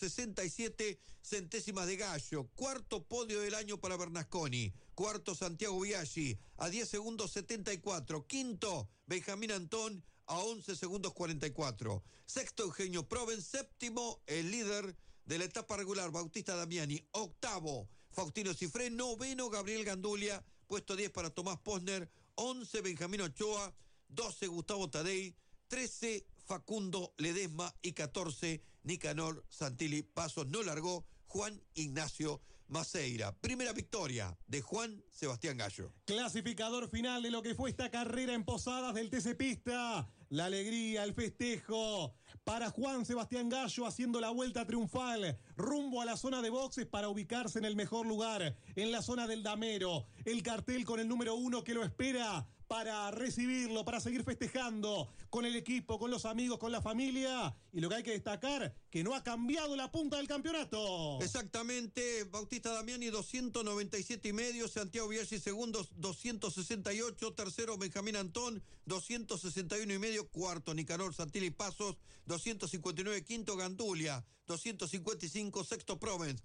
67 centésimas de Gallo. Cuarto podio del año para Bernasconi. Cuarto Santiago Biaggi, a 10 segundos 74. Quinto Benjamín Antón, a 11 segundos 44. Sexto Eugenio Proven. Séptimo el líder de la etapa regular, Bautista Damiani. Octavo Faustino Cifré. Noveno Gabriel Gandulia. Puesto 10 para Tomás Posner. 11 Benjamín Ochoa. 12 Gustavo Tadei. 13 Facundo Ledesma y 14 Nicanor Santilli. Pasos no largó Juan Ignacio Maceira. Primera victoria de Juan Sebastián Gallo. Clasificador final de lo que fue esta carrera en Posadas del TC Pista. La alegría, el festejo para Juan Sebastián Gallo haciendo la vuelta triunfal rumbo a la zona de boxes para ubicarse en el mejor lugar, en la zona del Damero. El cartel con el número 1 que lo espera para recibirlo, para seguir festejando con el equipo, con los amigos, con la familia. Y lo que hay que destacar, que no ha cambiado la punta del campeonato. Exactamente, Bautista Damiani 297,5, Santiago Biaggi segundos 268, tercero Benjamín Antón 261,5, cuarto Nicanor Santilli Pasos 259, quinto Gandulia 255, sexto Provence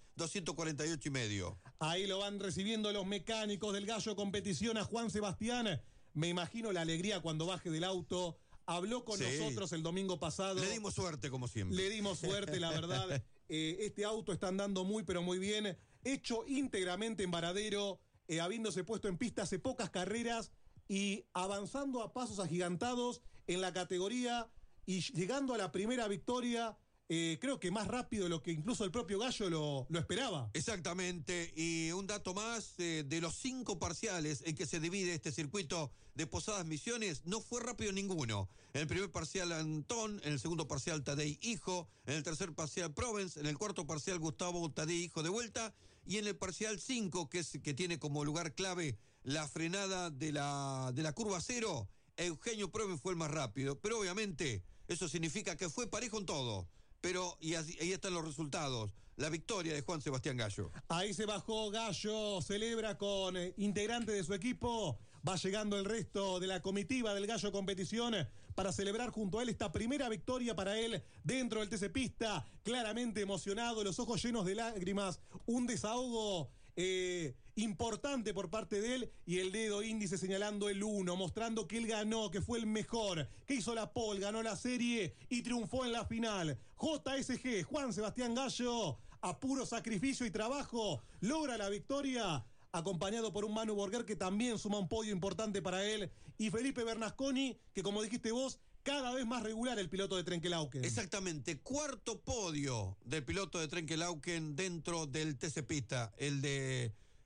248,5. Ahí lo van recibiendo los mecánicos del Gallo Competición a Juan Sebastián. Me imagino la alegría cuando baje del auto. Habló con nosotros el domingo pasado. Le dimos suerte, como siempre. Le dimos suerte, la verdad. Este auto está andando muy, pero muy bien. Hecho íntegramente en Varadero, habiéndose puesto en pista hace pocas carreras y avanzando a pasos agigantados en la categoría y llegando a la primera victoria. Creo que más rápido de lo que incluso el propio Gallo lo esperaba. Exactamente, y un dato más, de los 5 parciales en que se divide este circuito de Posadas Misiones, no fue rápido ninguno. En el primer parcial Antón, en el segundo parcial Tadei Hijo, en el tercer parcial Provence, en el cuarto parcial Gustavo Tadei Hijo de vuelta, y en el parcial 5, que tiene como lugar clave la frenada de la curva 0, Eugenio Provence fue el más rápido, pero obviamente eso significa que fue parejo en todo. Pero, y ahí están los resultados. La victoria de Juan Sebastián Gallo. Ahí se bajó Gallo, celebra con integrantes de su equipo. Va llegando el resto de la comitiva del Gallo Competición para celebrar junto a él esta primera victoria para él dentro del TC Pista. Claramente emocionado, los ojos llenos de lágrimas. Un desahogo importante por parte de él y el dedo índice señalando el 1, mostrando que él ganó, que fue el mejor, que hizo la pole, ganó la serie y triunfó en la final. JSG, Juan Sebastián Gallo, a puro sacrificio y trabajo, logra la victoria, acompañado por un Manu Borguer que también suma un podio importante para él, y Felipe Bernasconi, que como dijiste vos, cada vez más regular el piloto de Trenkelauken. Exactamente, cuarto podio del piloto de Trenkelauken dentro del TC Pista, el de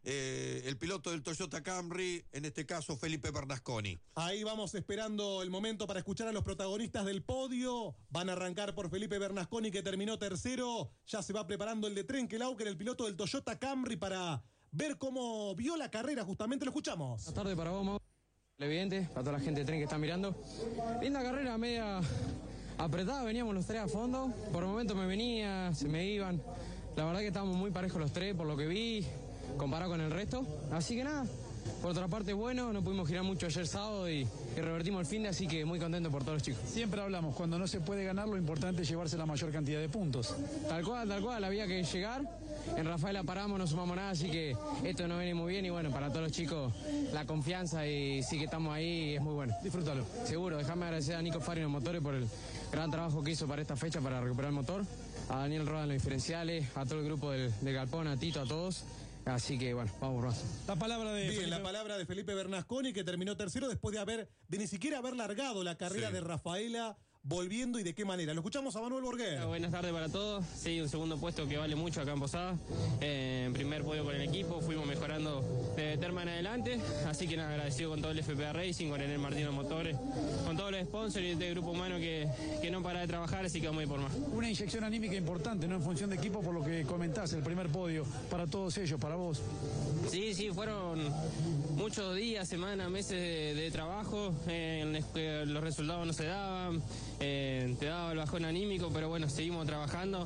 el piloto del Toyota Camry, en este caso Felipe Bernasconi. Ahí vamos esperando el momento para escuchar a los protagonistas del podio. Van a arrancar por Felipe Bernasconi, que terminó tercero. Ya se va preparando el de Trenkelauken, el piloto del Toyota Camry, para ver cómo vio la carrera. Justamente lo escuchamos. Buenas tardes para vos, Mau. Evidente, para toda la gente de tren que está mirando. Linda carrera, media apretada, veníamos los tres a fondo. Por el momento me venía, se me iban. La verdad que estábamos muy parejos los tres, por lo que vi, comparado con el resto. Así que nada, por otra parte, bueno, no pudimos girar mucho ayer sábado y revertimos el fin de, así que muy contento por todos los chicos. Siempre hablamos, cuando no se puede ganar, lo importante es llevarse la mayor cantidad de puntos. Tal cual, había que llegar. En Rafaela paramos, no sumamos nada, así que esto nos viene muy bien y bueno, para todos los chicos la confianza y sí que estamos ahí, es muy bueno. Disfrútalo. Seguro, déjame agradecer a Nico Fari en los motores por el gran trabajo que hizo para esta fecha, para recuperar el motor, a Daniel Roda en los diferenciales, a todo el grupo del Galpón, a Tito, a todos. Así que bueno, vamos por más. La palabra de Felipe Bernasconi, que terminó tercero después de ni siquiera haber largado la carrera de Rafaela, volviendo y de qué manera. Lo escuchamos a Manuel Borguer. Buenas tardes para todos. Sí, un segundo puesto que vale mucho acá en Posada. Primer podio con el equipo, fuimos mejorando de terma en adelante. Así que nada, agradecido con todo el FPA Racing, con Enel Martino Motores, con todos los sponsors y este grupo humano que no para de trabajar, así que vamos a ir por más. Una inyección anímica importante, ¿no? En función de equipo, por lo que comentás, el primer podio para todos ellos, para vos. Sí, fueron muchos días, semanas, meses de trabajo en los que los resultados no se daban. Te daba el bajón anímico, pero bueno, seguimos trabajando.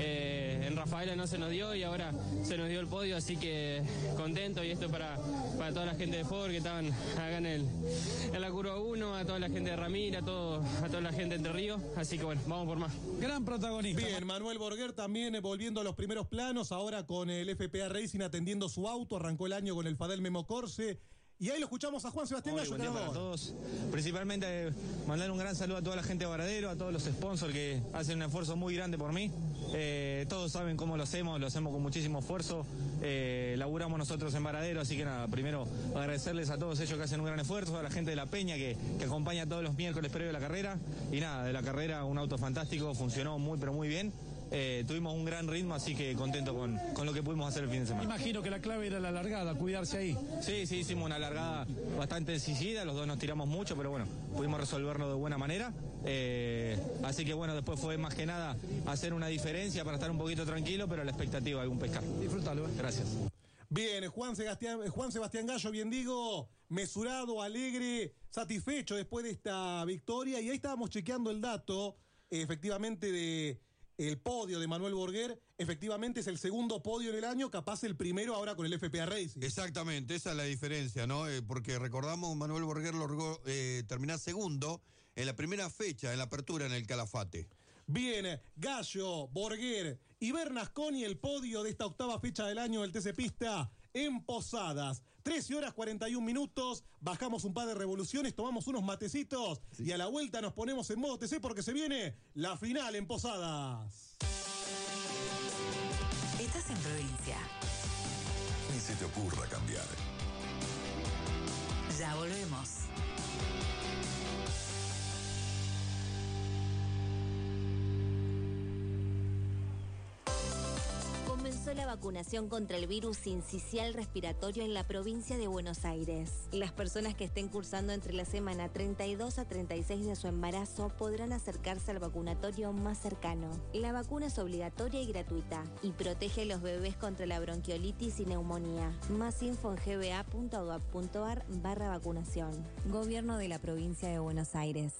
En Rafaela no se nos dio y ahora se nos dio el podio, así que contento. Y esto para toda la gente de Ford que estaban acá en la curva 1, a toda la gente de Ramírez, a toda la gente de Entre Ríos. Así que bueno, vamos por más. Gran protagonista. Bien, Manuel Borguer también volviendo a los primeros planos, ahora con el FPA Racing atendiendo su auto, arrancó el año con el Fadel Memo Corse. Y ahí lo escuchamos a Juan Sebastián Gallo. Buen día para todos. Principalmente mandar un gran saludo a toda la gente de Varadero, a todos los sponsors que hacen un esfuerzo muy grande por mí. Todos saben cómo lo hacemos con muchísimo esfuerzo. Laburamos nosotros en Varadero, así que nada, primero agradecerles a todos ellos que hacen un gran esfuerzo, a la gente de La Peña que acompaña todos los miércoles previo a la carrera. Y nada, de la carrera un auto fantástico, funcionó muy pero muy bien. Tuvimos un gran ritmo, así que contento con lo que pudimos hacer el fin de semana. Imagino que la clave era la largada, cuidarse ahí. Sí, hicimos una largada bastante decidida, los dos nos tiramos mucho, pero bueno, pudimos resolverlo de buena manera. Así que bueno, después fue más que nada hacer una diferencia para estar un poquito tranquilo, pero la expectativa de algún pescar. Disfrútalo. Gracias. Bien, Juan Sebastián Gallo, bien digo, mesurado, alegre, satisfecho después de esta victoria. Y ahí estábamos chequeando el dato, efectivamente, de el podio de Manuel Borguer. Efectivamente es el segundo podio en el año, capaz el primero ahora con el FPA Racing. Exactamente, esa es la diferencia, ¿no? Porque recordamos, Manuel Borguer logró terminar segundo en la primera fecha, en la apertura en el Calafate. Bien, Gallo, Borguer y Bernasconi, el podio de esta octava fecha del año del TC Pista en Posadas. 13 horas 41 minutos, bajamos un par de revoluciones, tomamos unos matecitos y a la vuelta nos ponemos en modo TC porque se viene la final en Posadas. Estás en provincia. Ni se te ocurra cambiar. Ya volvemos. Comenzó la vacunación contra el virus sincicial respiratorio en la provincia de Buenos Aires. Las personas que estén cursando entre la semana 32 a 36 de su embarazo podrán acercarse al vacunatorio más cercano. La vacuna es obligatoria y gratuita y protege a los bebés contra la bronquiolitis y neumonía. Más info en gba.gov.ar/vacunación. Gobierno de la provincia de Buenos Aires.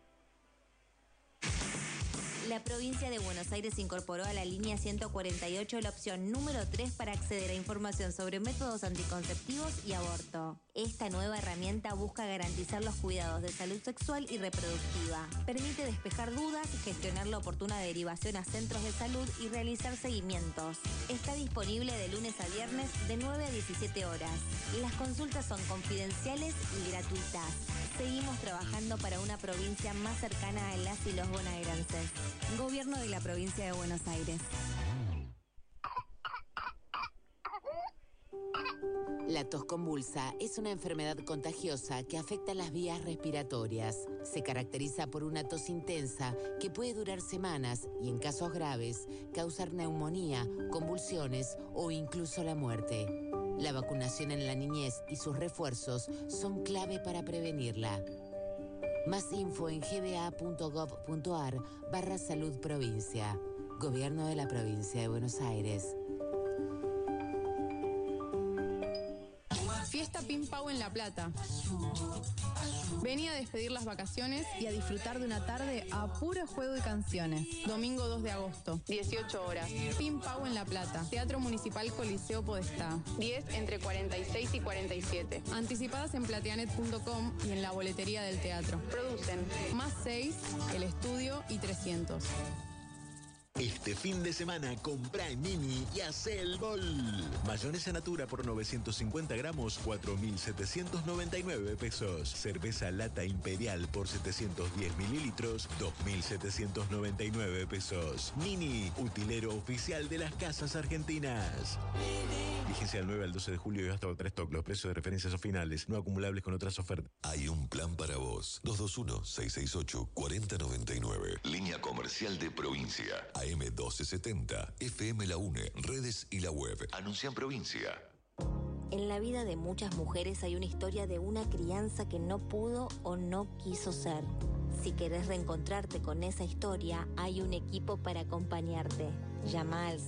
La provincia de Buenos Aires incorporó a la línea 148 la opción número 3 para acceder a información sobre métodos anticonceptivos y aborto. Esta nueva herramienta busca garantizar los cuidados de salud sexual y reproductiva. Permite despejar dudas, gestionar la oportuna derivación a centros de salud y realizar seguimientos. Está disponible de lunes a viernes de 9 a 17 horas. Las consultas son confidenciales y gratuitas. Seguimos trabajando para una provincia más cercana a las y los bonaerenses. Gobierno de la provincia de Buenos Aires. La tos convulsa es una enfermedad contagiosa que afecta las vías respiratorias. Se caracteriza por una tos intensa que puede durar semanas y, en casos graves, causar neumonía, convulsiones o incluso la muerte. La vacunación en la niñez y sus refuerzos son clave para prevenirla. Más info en gba.gov.ar/salud provincia. Gobierno de la Provincia de Buenos Aires. Fiesta Pin Pau en La Plata. Vení a despedir las vacaciones y a disfrutar de una tarde a puro juego y canciones. Domingo 2 de agosto, 18 horas. Pin Pau en La Plata. Teatro Municipal Coliseo Podestá. 10 entre 46 y 47. Anticipadas en plateanet.com y en la boletería del teatro. Producen Más 6, El Estudio y 300. Este fin de semana compra en Mini y hace el gol. Mayonesa Natura por 950 gramos, 4.799 pesos. Cerveza Lata Imperial por 710 mililitros, 2.799 pesos. Mini, utilero oficial de las casas argentinas. Vigencia del 9 al 12 de julio y hasta 3 stock. Los precios de referencia son finales, no acumulables con otras ofertas. Hay un plan para vos. 221-668-4099. Línea comercial de provincia. AM1270. FM La UNE. Redes y la web. Anuncia en provincia. En la vida de muchas mujeres hay una historia de una crianza que no pudo o no quiso ser. Si querés reencontrarte con esa historia, hay un equipo para acompañarte. Llama al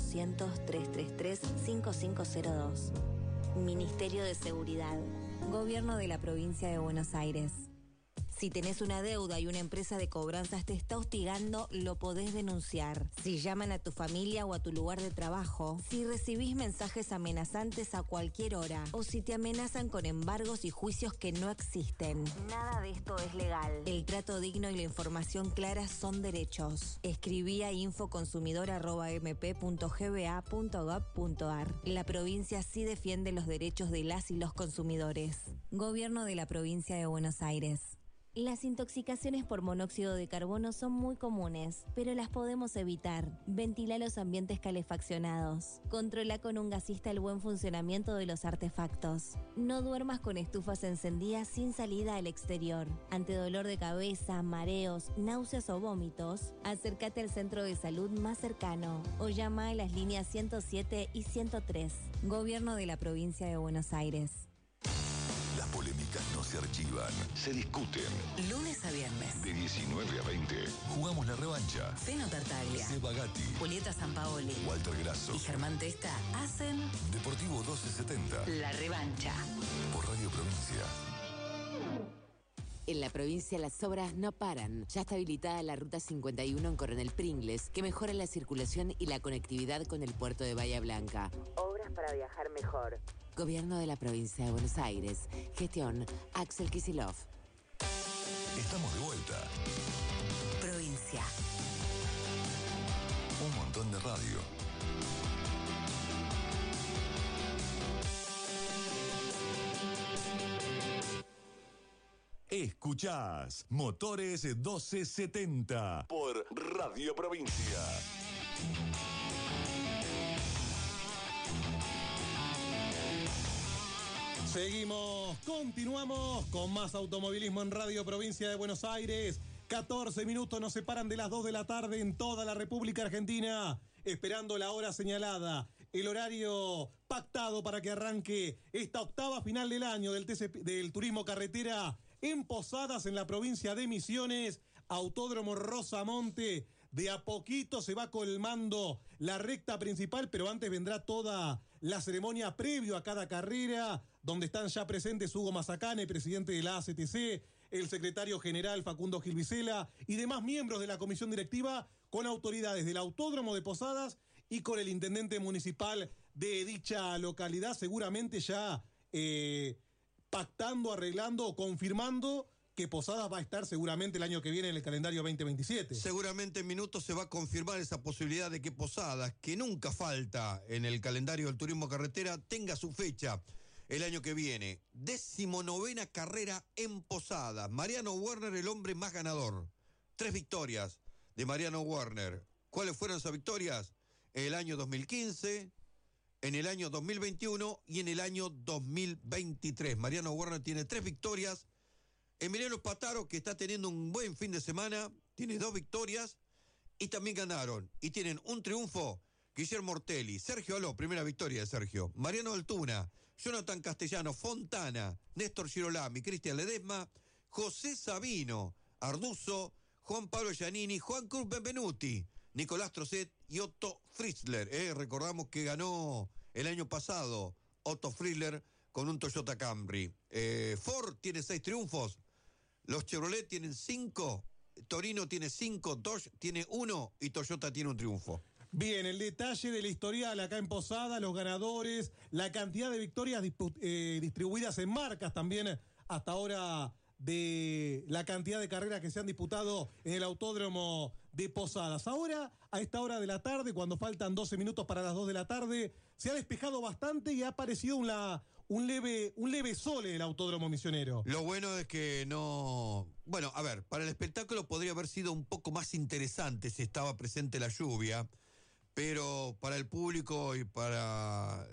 0800-333-5502. Ministerio de Seguridad. Gobierno de la Provincia de Buenos Aires. Si tenés una deuda y una empresa de cobranzas te está hostigando, lo podés denunciar. Si llaman a tu familia o a tu lugar de trabajo, si recibís mensajes amenazantes a cualquier hora, o si te amenazan con embargos y juicios que no existen. Nada de esto es legal. El trato digno y la información clara son derechos. Escribí a infoconsumidor@mp.gba.gov.ar. La provincia sí defiende los derechos de las y los consumidores. Gobierno de la Provincia de Buenos Aires. Las intoxicaciones por monóxido de carbono son muy comunes, pero las podemos evitar. Ventila los ambientes calefaccionados. Controla con un gasista el buen funcionamiento de los artefactos. No duermas con estufas encendidas sin salida al exterior. Ante dolor de cabeza, mareos, náuseas o vómitos, acércate al centro de salud más cercano o llama a las líneas 107 y 103. Gobierno de la Provincia de Buenos Aires. Las polémicas no se archivan, se discuten. Lunes a viernes. De 19 a 20, jugamos la revancha. Zeno Tartaglia, Seba Gatti, Julieta Sampaoli, Walter Grasso y Germán Testa hacen Deportivo 1270. La Revancha. Por Radio Provincia. En la provincia las obras no paran. Ya está habilitada la Ruta 51 en Coronel Pringles, que mejora la circulación y la conectividad con el puerto de Bahía Blanca. Obras para viajar mejor. Gobierno de la Provincia de Buenos Aires. Gestión Axel Kicillof. Estamos de vuelta. Provincia. Un montón de radio. Escuchás Motores 1270 por Radio Provincia. Continuamos con más automovilismo en Radio Provincia de Buenos Aires. 14 minutos nos separan de las 2 de la tarde en toda la República Argentina, esperando la hora señalada, el horario pactado para que arranque esta octava final del año del Turismo Carretera en Posadas, en la provincia de Misiones. Autódromo Rosamonte. De a poquito se va colmando la recta principal, pero antes vendrá toda la ceremonia previo a cada carrera, donde están ya presentes Hugo Mazacane, presidente de la ACTC, el secretario general Facundo Gilbisela y demás miembros de la comisión directiva, con autoridades del Autódromo de Posadas y con el intendente municipal de dicha localidad, seguramente ya pactando, arreglando o confirmando que Posadas va a estar seguramente el año que viene en el calendario 2027. Seguramente en minutos se va a confirmar esa posibilidad de que Posadas, que nunca falta en el calendario del turismo carretera, tenga su fecha el año que viene. 19ª carrera en Posadas. Mariano Werner, el hombre más ganador. 3 victorias de Mariano Werner. ¿Cuáles fueron esas victorias? En el año 2015, en el año 2021 y en el año 2023. Mariano Werner tiene 3 victorias. Emiliano Pataro, que está teniendo un buen fin de semana, tiene 2 victorias y también ganaron. Y tienen un triunfo Guillermo Ortelli, Sergio Aló, primera victoria de Sergio, Mariano Altuna, Jonathan Castellano, Fontana, Néstor Girolami, Cristian Ledesma, José Sabino, Arduzo, Juan Pablo Giannini, Juan Cruz Benvenuti, Nicolás Trocet y Otto Fritzler. Recordamos que ganó el año pasado Otto Fritzler con un Toyota Camry. Ford tiene 6 triunfos, los Chevrolet tienen 5, Torino tiene 5, Dodge tiene 1 y Toyota tiene un triunfo. Bien, el detalle del historial acá en Posada, los ganadores, la cantidad de victorias distribuidas en marcas también hasta ahora, de la cantidad de carreras que se han disputado en el Autódromo de Posadas. Ahora, a esta hora de la tarde, cuando faltan 12 minutos para las 2 de la tarde, se ha despejado bastante y ha aparecido un leve sol en el Autódromo Misionero. Lo bueno es que no... Bueno, a ver, para el espectáculo podría haber sido un poco más interesante si estaba presente la lluvia, pero para el público y para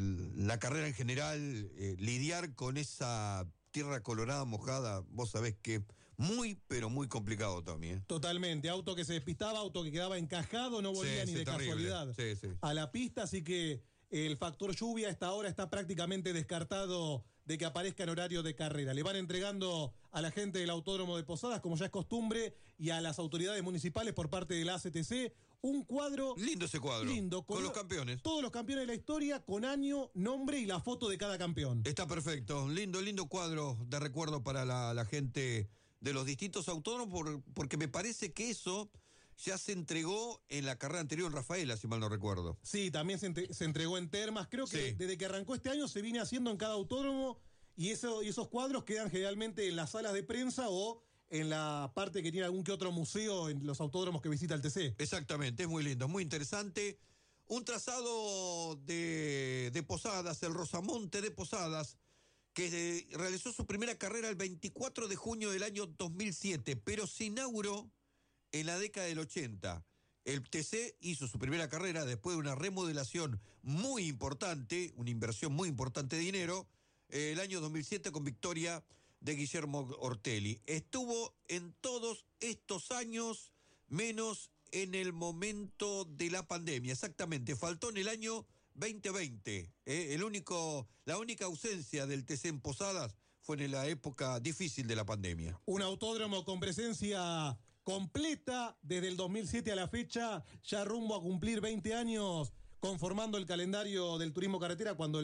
la carrera en general, lidiar con esa tierra colorada mojada, vos sabés que muy, pero muy complicado también. Totalmente, auto que se despistaba, auto que quedaba encajado, no volvía ni de terrible casualidad a la pista, así que el factor lluvia a esta hora está prácticamente descartado de que aparezca en horario de carrera. Le van entregando a la gente del Autódromo de Posadas, como ya es costumbre, y a las autoridades municipales por parte de la ACTC, un cuadro... Lindo ese cuadro. Lindo. Con los campeones. Todos los campeones de la historia, con año, nombre y la foto de cada campeón. Está perfecto. Lindo cuadro de recuerdo para la gente de los distintos autódromos, porque me parece que eso ya se entregó en la carrera anterior en Rafaela, si mal no recuerdo. Sí, también se entregó en Termas. Creo que desde que arrancó este año se viene haciendo en cada autódromo, y esos cuadros quedan generalmente en las salas de prensa o en la parte que tiene algún que otro museo en los autódromos que visita el TC. Exactamente, es muy lindo, muy interesante. Un trazado de Posadas, el Rosamonte de Posadas, que realizó su primera carrera el 24 de junio del año 2007, pero se inauguró en la década del 80. El TC hizo su primera carrera después de una remodelación muy importante, una inversión muy importante de dinero, el año 2007 con victoria de Guillermo Ortelli. Estuvo en todos estos años, menos en el momento de la pandemia. Exactamente, faltó en el año 2020. La única ausencia del TC en Posadas fue en la época difícil de la pandemia. Un autódromo con presencia completa desde el 2007 a la fecha, ya rumbo a cumplir 20 años, conformando el calendario del turismo carretera, cuando la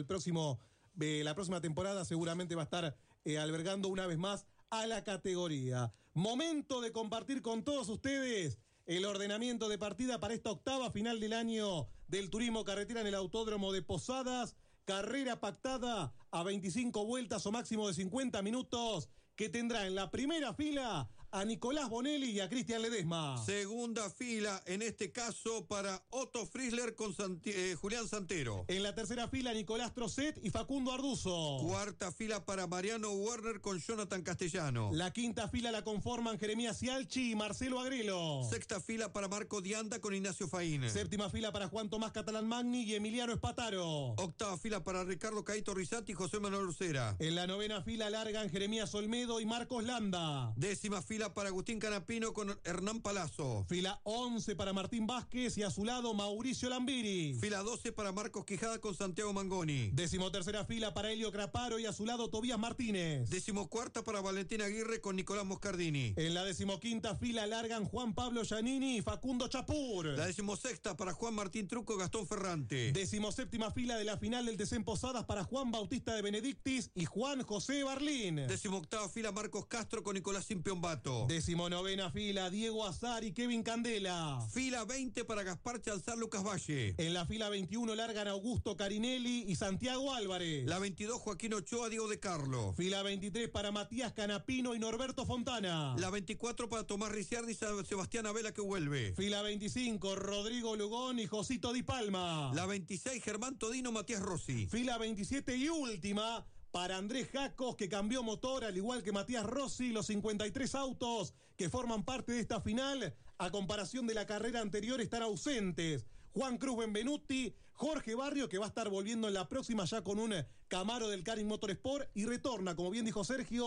próxima temporada seguramente va a estar albergando una vez más a la categoría. Momento de compartir con todos ustedes el ordenamiento de partida para esta octava final del año del turismo carretera en el Autódromo de Posadas. Carrera pactada a 25 vueltas o máximo de 50 minutos, que tendrá en la primera fila a Nicolás Bonelli y a Cristian Ledesma. Segunda fila, en este caso, para Otto Fritzler con Julián Santero. En la tercera fila, Nicolás Trocet y Facundo Arduzo. Cuarta fila para Mariano Werner con Jonathan Castellano. La quinta fila la conforman Jeremías Cialchi y Marcelo Agrelo. Sexta fila para Marco Dianda con Ignacio Faín. Séptima fila para Juan Tomás Catalán Magni y Emiliano Espataro. Octava fila para Ricardo Caito Rizzati y José Manuel Lucera. En la novena fila largan Jeremías Olmedo y Marcos Landa. Décima fila para Agustín Canapino con Hernán Palazzo. Fila 11 para Martín Vázquez y a su lado Mauricio Lambiri. Fila 12 para Marcos Quijada con Santiago Mangoni. 13ª fila para Helio Craparo y a su lado Tobías Martínez. 14ª para Valentín Aguirre con Nicolás Moscardini. En la 15ª fila largan Juan Pablo Giannini y Facundo Chapur. La 16ª para Juan Martín Truco y Gastón Ferrante. 17ª fila de la final del TC en Posadas para Juan Bautista de Benedictis y Juan José Barlín. 18ª fila Marcos Castro con Nicolás Simpiombato. 19ª fila Diego Azar y Kevin Candela. Fila 20 para Gaspar Chanzar Lucas Valle. En la fila 21 largan Augusto Carinelli y Santiago Álvarez. La 22 Joaquín Ochoa, Diego de Carlo. Fila 23 para Matías Canapino y Norberto Fontana. La 24 para Tomás Ricciardi y Sebastián Abela, que vuelve. Fila 25 Rodrigo Lugón y Josito Di Palma. La 26 Germán Todino, Matías Rossi. Fila 27 y última para Andrés Jacos, que cambió motor al igual que Matías Rossi. Los 53 autos que forman parte de esta final, a comparación de la carrera anterior, están ausentes. Juan Cruz Benvenuti, Jorge Barrio, que va a estar volviendo en la próxima ya con un Camaro del Karin Motorsport, y retorna, como bien dijo Sergio,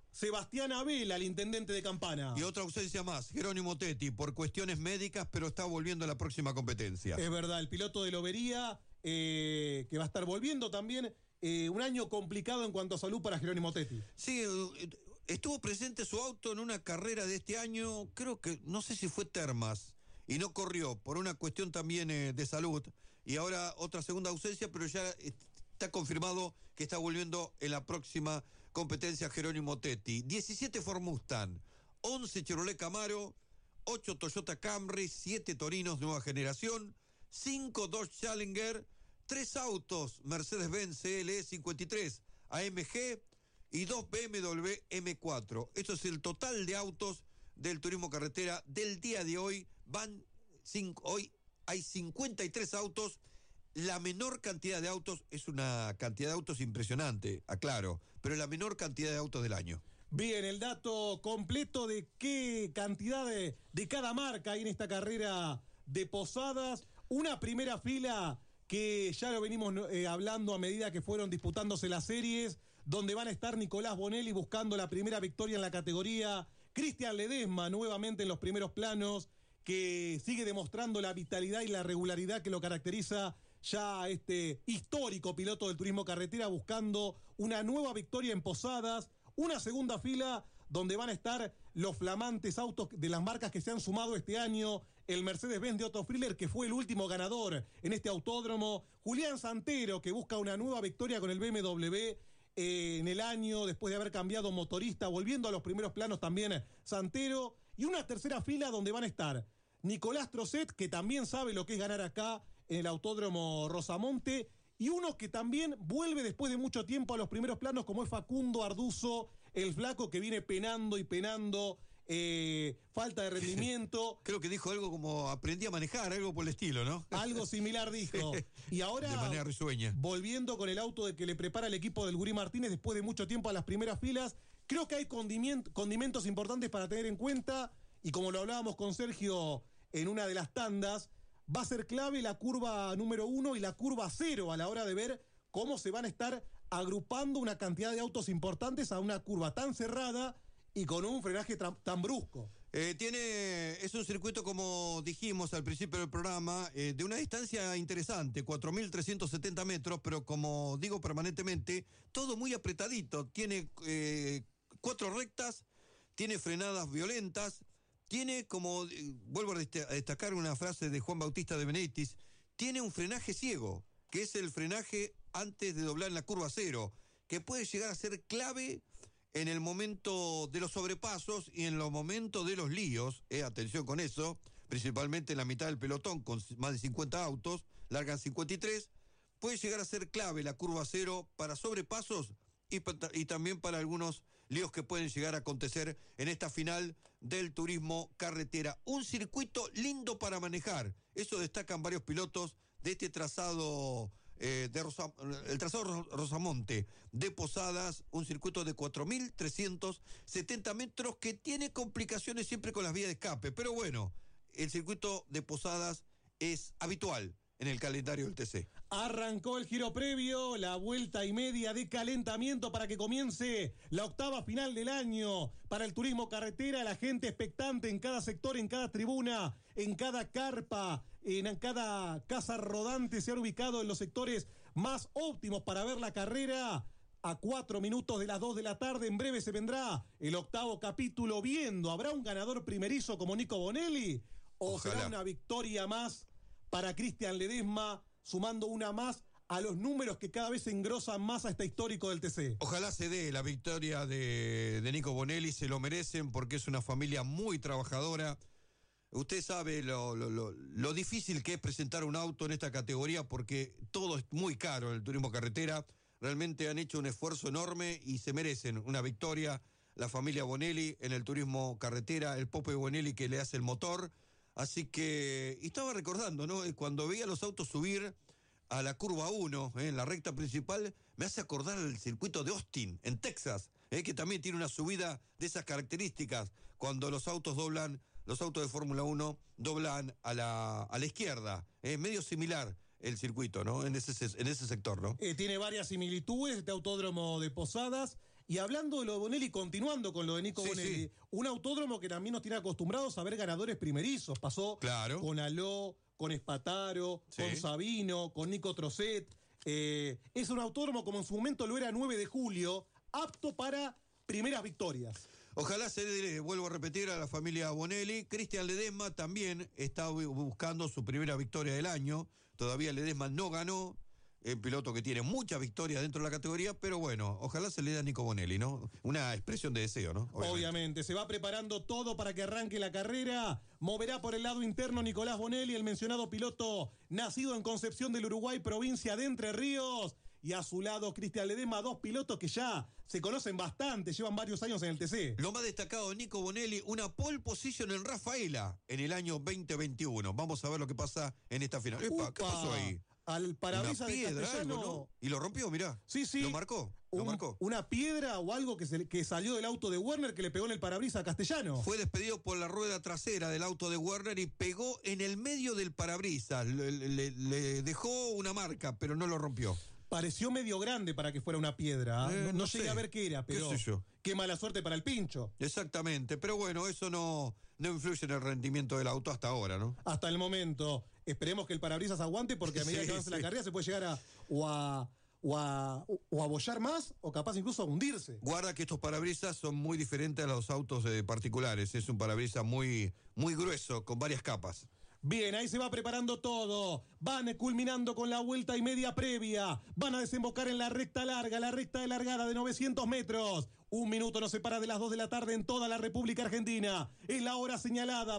Sebastián Abel, al intendente de Campana. Y otra ausencia más, Jerónimo Tetti, por cuestiones médicas, pero está volviendo a la próxima competencia. Es verdad, el piloto de Lobería, que va a estar volviendo también. Un año complicado en cuanto a salud para Jerónimo Tetti. Sí, estuvo presente su auto en una carrera de este año, creo que, no sé si fue Termas, y no corrió por una cuestión también de salud. Y ahora otra segunda ausencia, pero ya está confirmado que está volviendo en la próxima competencia Jerónimo Tetti. 17 Ford Mustang, 11 Chevrolet Camaro, 8 Toyota Camry, 7 Torinos nueva generación, 5 Dodge Challenger, 3 autos Mercedes-Benz CL53 AMG y 2 BMW M4. Esto es el total de autos del turismo carretera del día de hoy. Hoy hay 53 autos. La menor cantidad de autos es una cantidad de autos impresionante, aclaro, pero la menor cantidad de autos del año. Bien, el dato completo de qué cantidad de cada marca hay en esta carrera de Posadas. Una primera fila que ya lo venimos hablando a medida que fueron disputándose las series, donde van a estar Nicolás Bonelli buscando la primera victoria en la categoría, Cristian Ledesma nuevamente en los primeros planos, que sigue demostrando la vitalidad y la regularidad que lo caracteriza ya este histórico piloto del turismo carretera, buscando una nueva victoria en Posadas. Una segunda fila donde van a estar los flamantes autos de las marcas que se han sumado este año, el Mercedes-Benz de Otto Friedler, que fue el último ganador en este autódromo, Julián Santero, que busca una nueva victoria con el BMW en el año, después de haber cambiado motorista, volviendo a los primeros planos también Santero, y una tercera fila donde van a estar Nicolás Trocet, que también sabe lo que es ganar acá en el autódromo Rosamonte, y uno que también vuelve después de mucho tiempo a los primeros planos, como es Facundo Arduzo, el flaco que viene penando y penando, falta de rendimiento. Creo que dijo algo como aprendí a manejar, algo por el estilo, ¿no? Algo similar dijo. Y ahora, de manera risueña, volviendo con el auto de que le prepara el equipo del Gurí Martínez después de mucho tiempo a las primeras filas, creo que hay condimentos importantes para tener en cuenta, y como lo hablábamos con Sergio en una de las tandas, va a ser clave la curva número 1 y la curva 0 a la hora de ver cómo se van a estar agrupando una cantidad de autos importantes a una curva tan cerrada y con un frenaje tan brusco. Es un circuito, como dijimos al principio del programa, de una distancia interesante, 4.370 metros, pero como digo permanentemente, todo muy apretadito. Tiene 4 rectas, tiene frenadas violentas, tiene, como vuelvo a destacar una frase de Juan Bautista de Benedictis, tiene un frenaje ciego, que es el frenaje antes de doblar en la curva 0, que puede llegar a ser clave en el momento de los sobrepasos y en los momentos de los líos, atención con eso, principalmente en la mitad del pelotón con más de 50 autos, largan 53, puede llegar a ser clave la curva 0 para sobrepasos y también para algunos líos que pueden llegar a acontecer en esta final del turismo carretera. Un circuito lindo para manejar, eso destacan varios pilotos de este trazado, el trazado Rosamonte de Posadas, un circuito de 4.370 metros que tiene complicaciones siempre con las vías de escape, pero bueno, el circuito de Posadas es habitual en el calendario del TC. Arrancó el giro previo, la vuelta y media de calentamiento para que comience la octava final del año para el turismo carretera. La gente expectante en cada sector, en cada tribuna, en cada carpa, en cada casa rodante se han ubicado en los sectores más óptimos para ver la carrera. A 4 minutos de las 2 de la tarde, en breve se vendrá el octavo capítulo viendo. ¿Habrá un ganador primerizo como Nico Bonelli? ¿O Ojalá será una victoria más para Cristian Ledesma, sumando una más a los números que cada vez engrosan más a este histórico del TC? Ojalá se dé la victoria de Nico Bonelli, se lo merecen porque es una familia muy trabajadora. Usted sabe lo difícil que es presentar un auto en esta categoría porque todo es muy caro en el turismo carretera. Realmente han hecho un esfuerzo enorme y se merecen una victoria. La familia Bonelli en el turismo carretera, el Pope Bonelli que le hace el motor. Así que, y estaba recordando, ¿no? Cuando veía los autos subir a la curva 1, en la recta principal, me hace acordar el circuito de Austin, en Texas, que también tiene una subida de esas características. Cuando los autos de Fórmula 1 doblan a la izquierda. Medio similar el circuito, ¿no? En ese sector, ¿no? Tiene varias similitudes este autódromo de Posadas. Y hablando de lo de Bonelli, continuando con lo de Nico Bonelli, un autódromo que también nos tiene acostumbrados a ver ganadores primerizos. Pasó con Aló, con Espataro, con Sabino, con Nico Trocet. Es un autódromo como en su momento lo era 9 de julio, apto para primeras victorias. Ojalá se le, vuelvo a repetir, a la familia Bonelli. Cristian Ledesma también está buscando su primera victoria del año. Todavía Ledesma no ganó. El piloto que tiene muchas victorias dentro de la categoría, pero bueno, ojalá se le dé a Nico Bonelli, ¿no? Una expresión de deseo, ¿no? Obviamente, se va preparando todo para que arranque la carrera. Moverá por el lado interno Nicolás Bonelli, el mencionado piloto nacido en Concepción del Uruguay, provincia de Entre Ríos. Y a su lado Cristian Ledesma, dos pilotos que ya se conocen bastante, llevan varios años en el TC. Lo más destacado de Nico Bonelli, una pole position en Rafaela en el año 2021. Vamos a ver lo que pasa en esta final. Epa, ¿qué pasó ahí? Al parabrisas de Castellano. Algo, ¿no? Y lo rompió, mirá. Sí. Lo marcó. Una piedra o algo que salió del auto de Werner que le pegó en el parabrisas a Castellano. Fue despedido por la rueda trasera del auto de Werner y pegó en el medio del parabrisas. Le dejó una marca, pero no lo rompió. Pareció medio grande para que fuera una piedra. No sé. llegué a ver qué era, pero ¿Qué sé yo? Qué mala suerte para el pincho. Exactamente, pero bueno, eso no influye en el rendimiento del auto hasta ahora, ¿no? Hasta el momento. Esperemos que el parabrisas aguante porque a medida que avance la carrera se puede llegar a abollar más o capaz incluso a hundirse. Guarda que estos parabrisas son muy diferentes a los autos particulares. Es un parabrisas muy, muy grueso, con varias capas. Bien, ahí se va preparando todo. Van culminando con la vuelta y media previa. Van a desembocar en la recta larga, la recta de largada de 900 metros. Un minuto nos separa de las 2 de la tarde en toda la República Argentina. Es la hora señalada.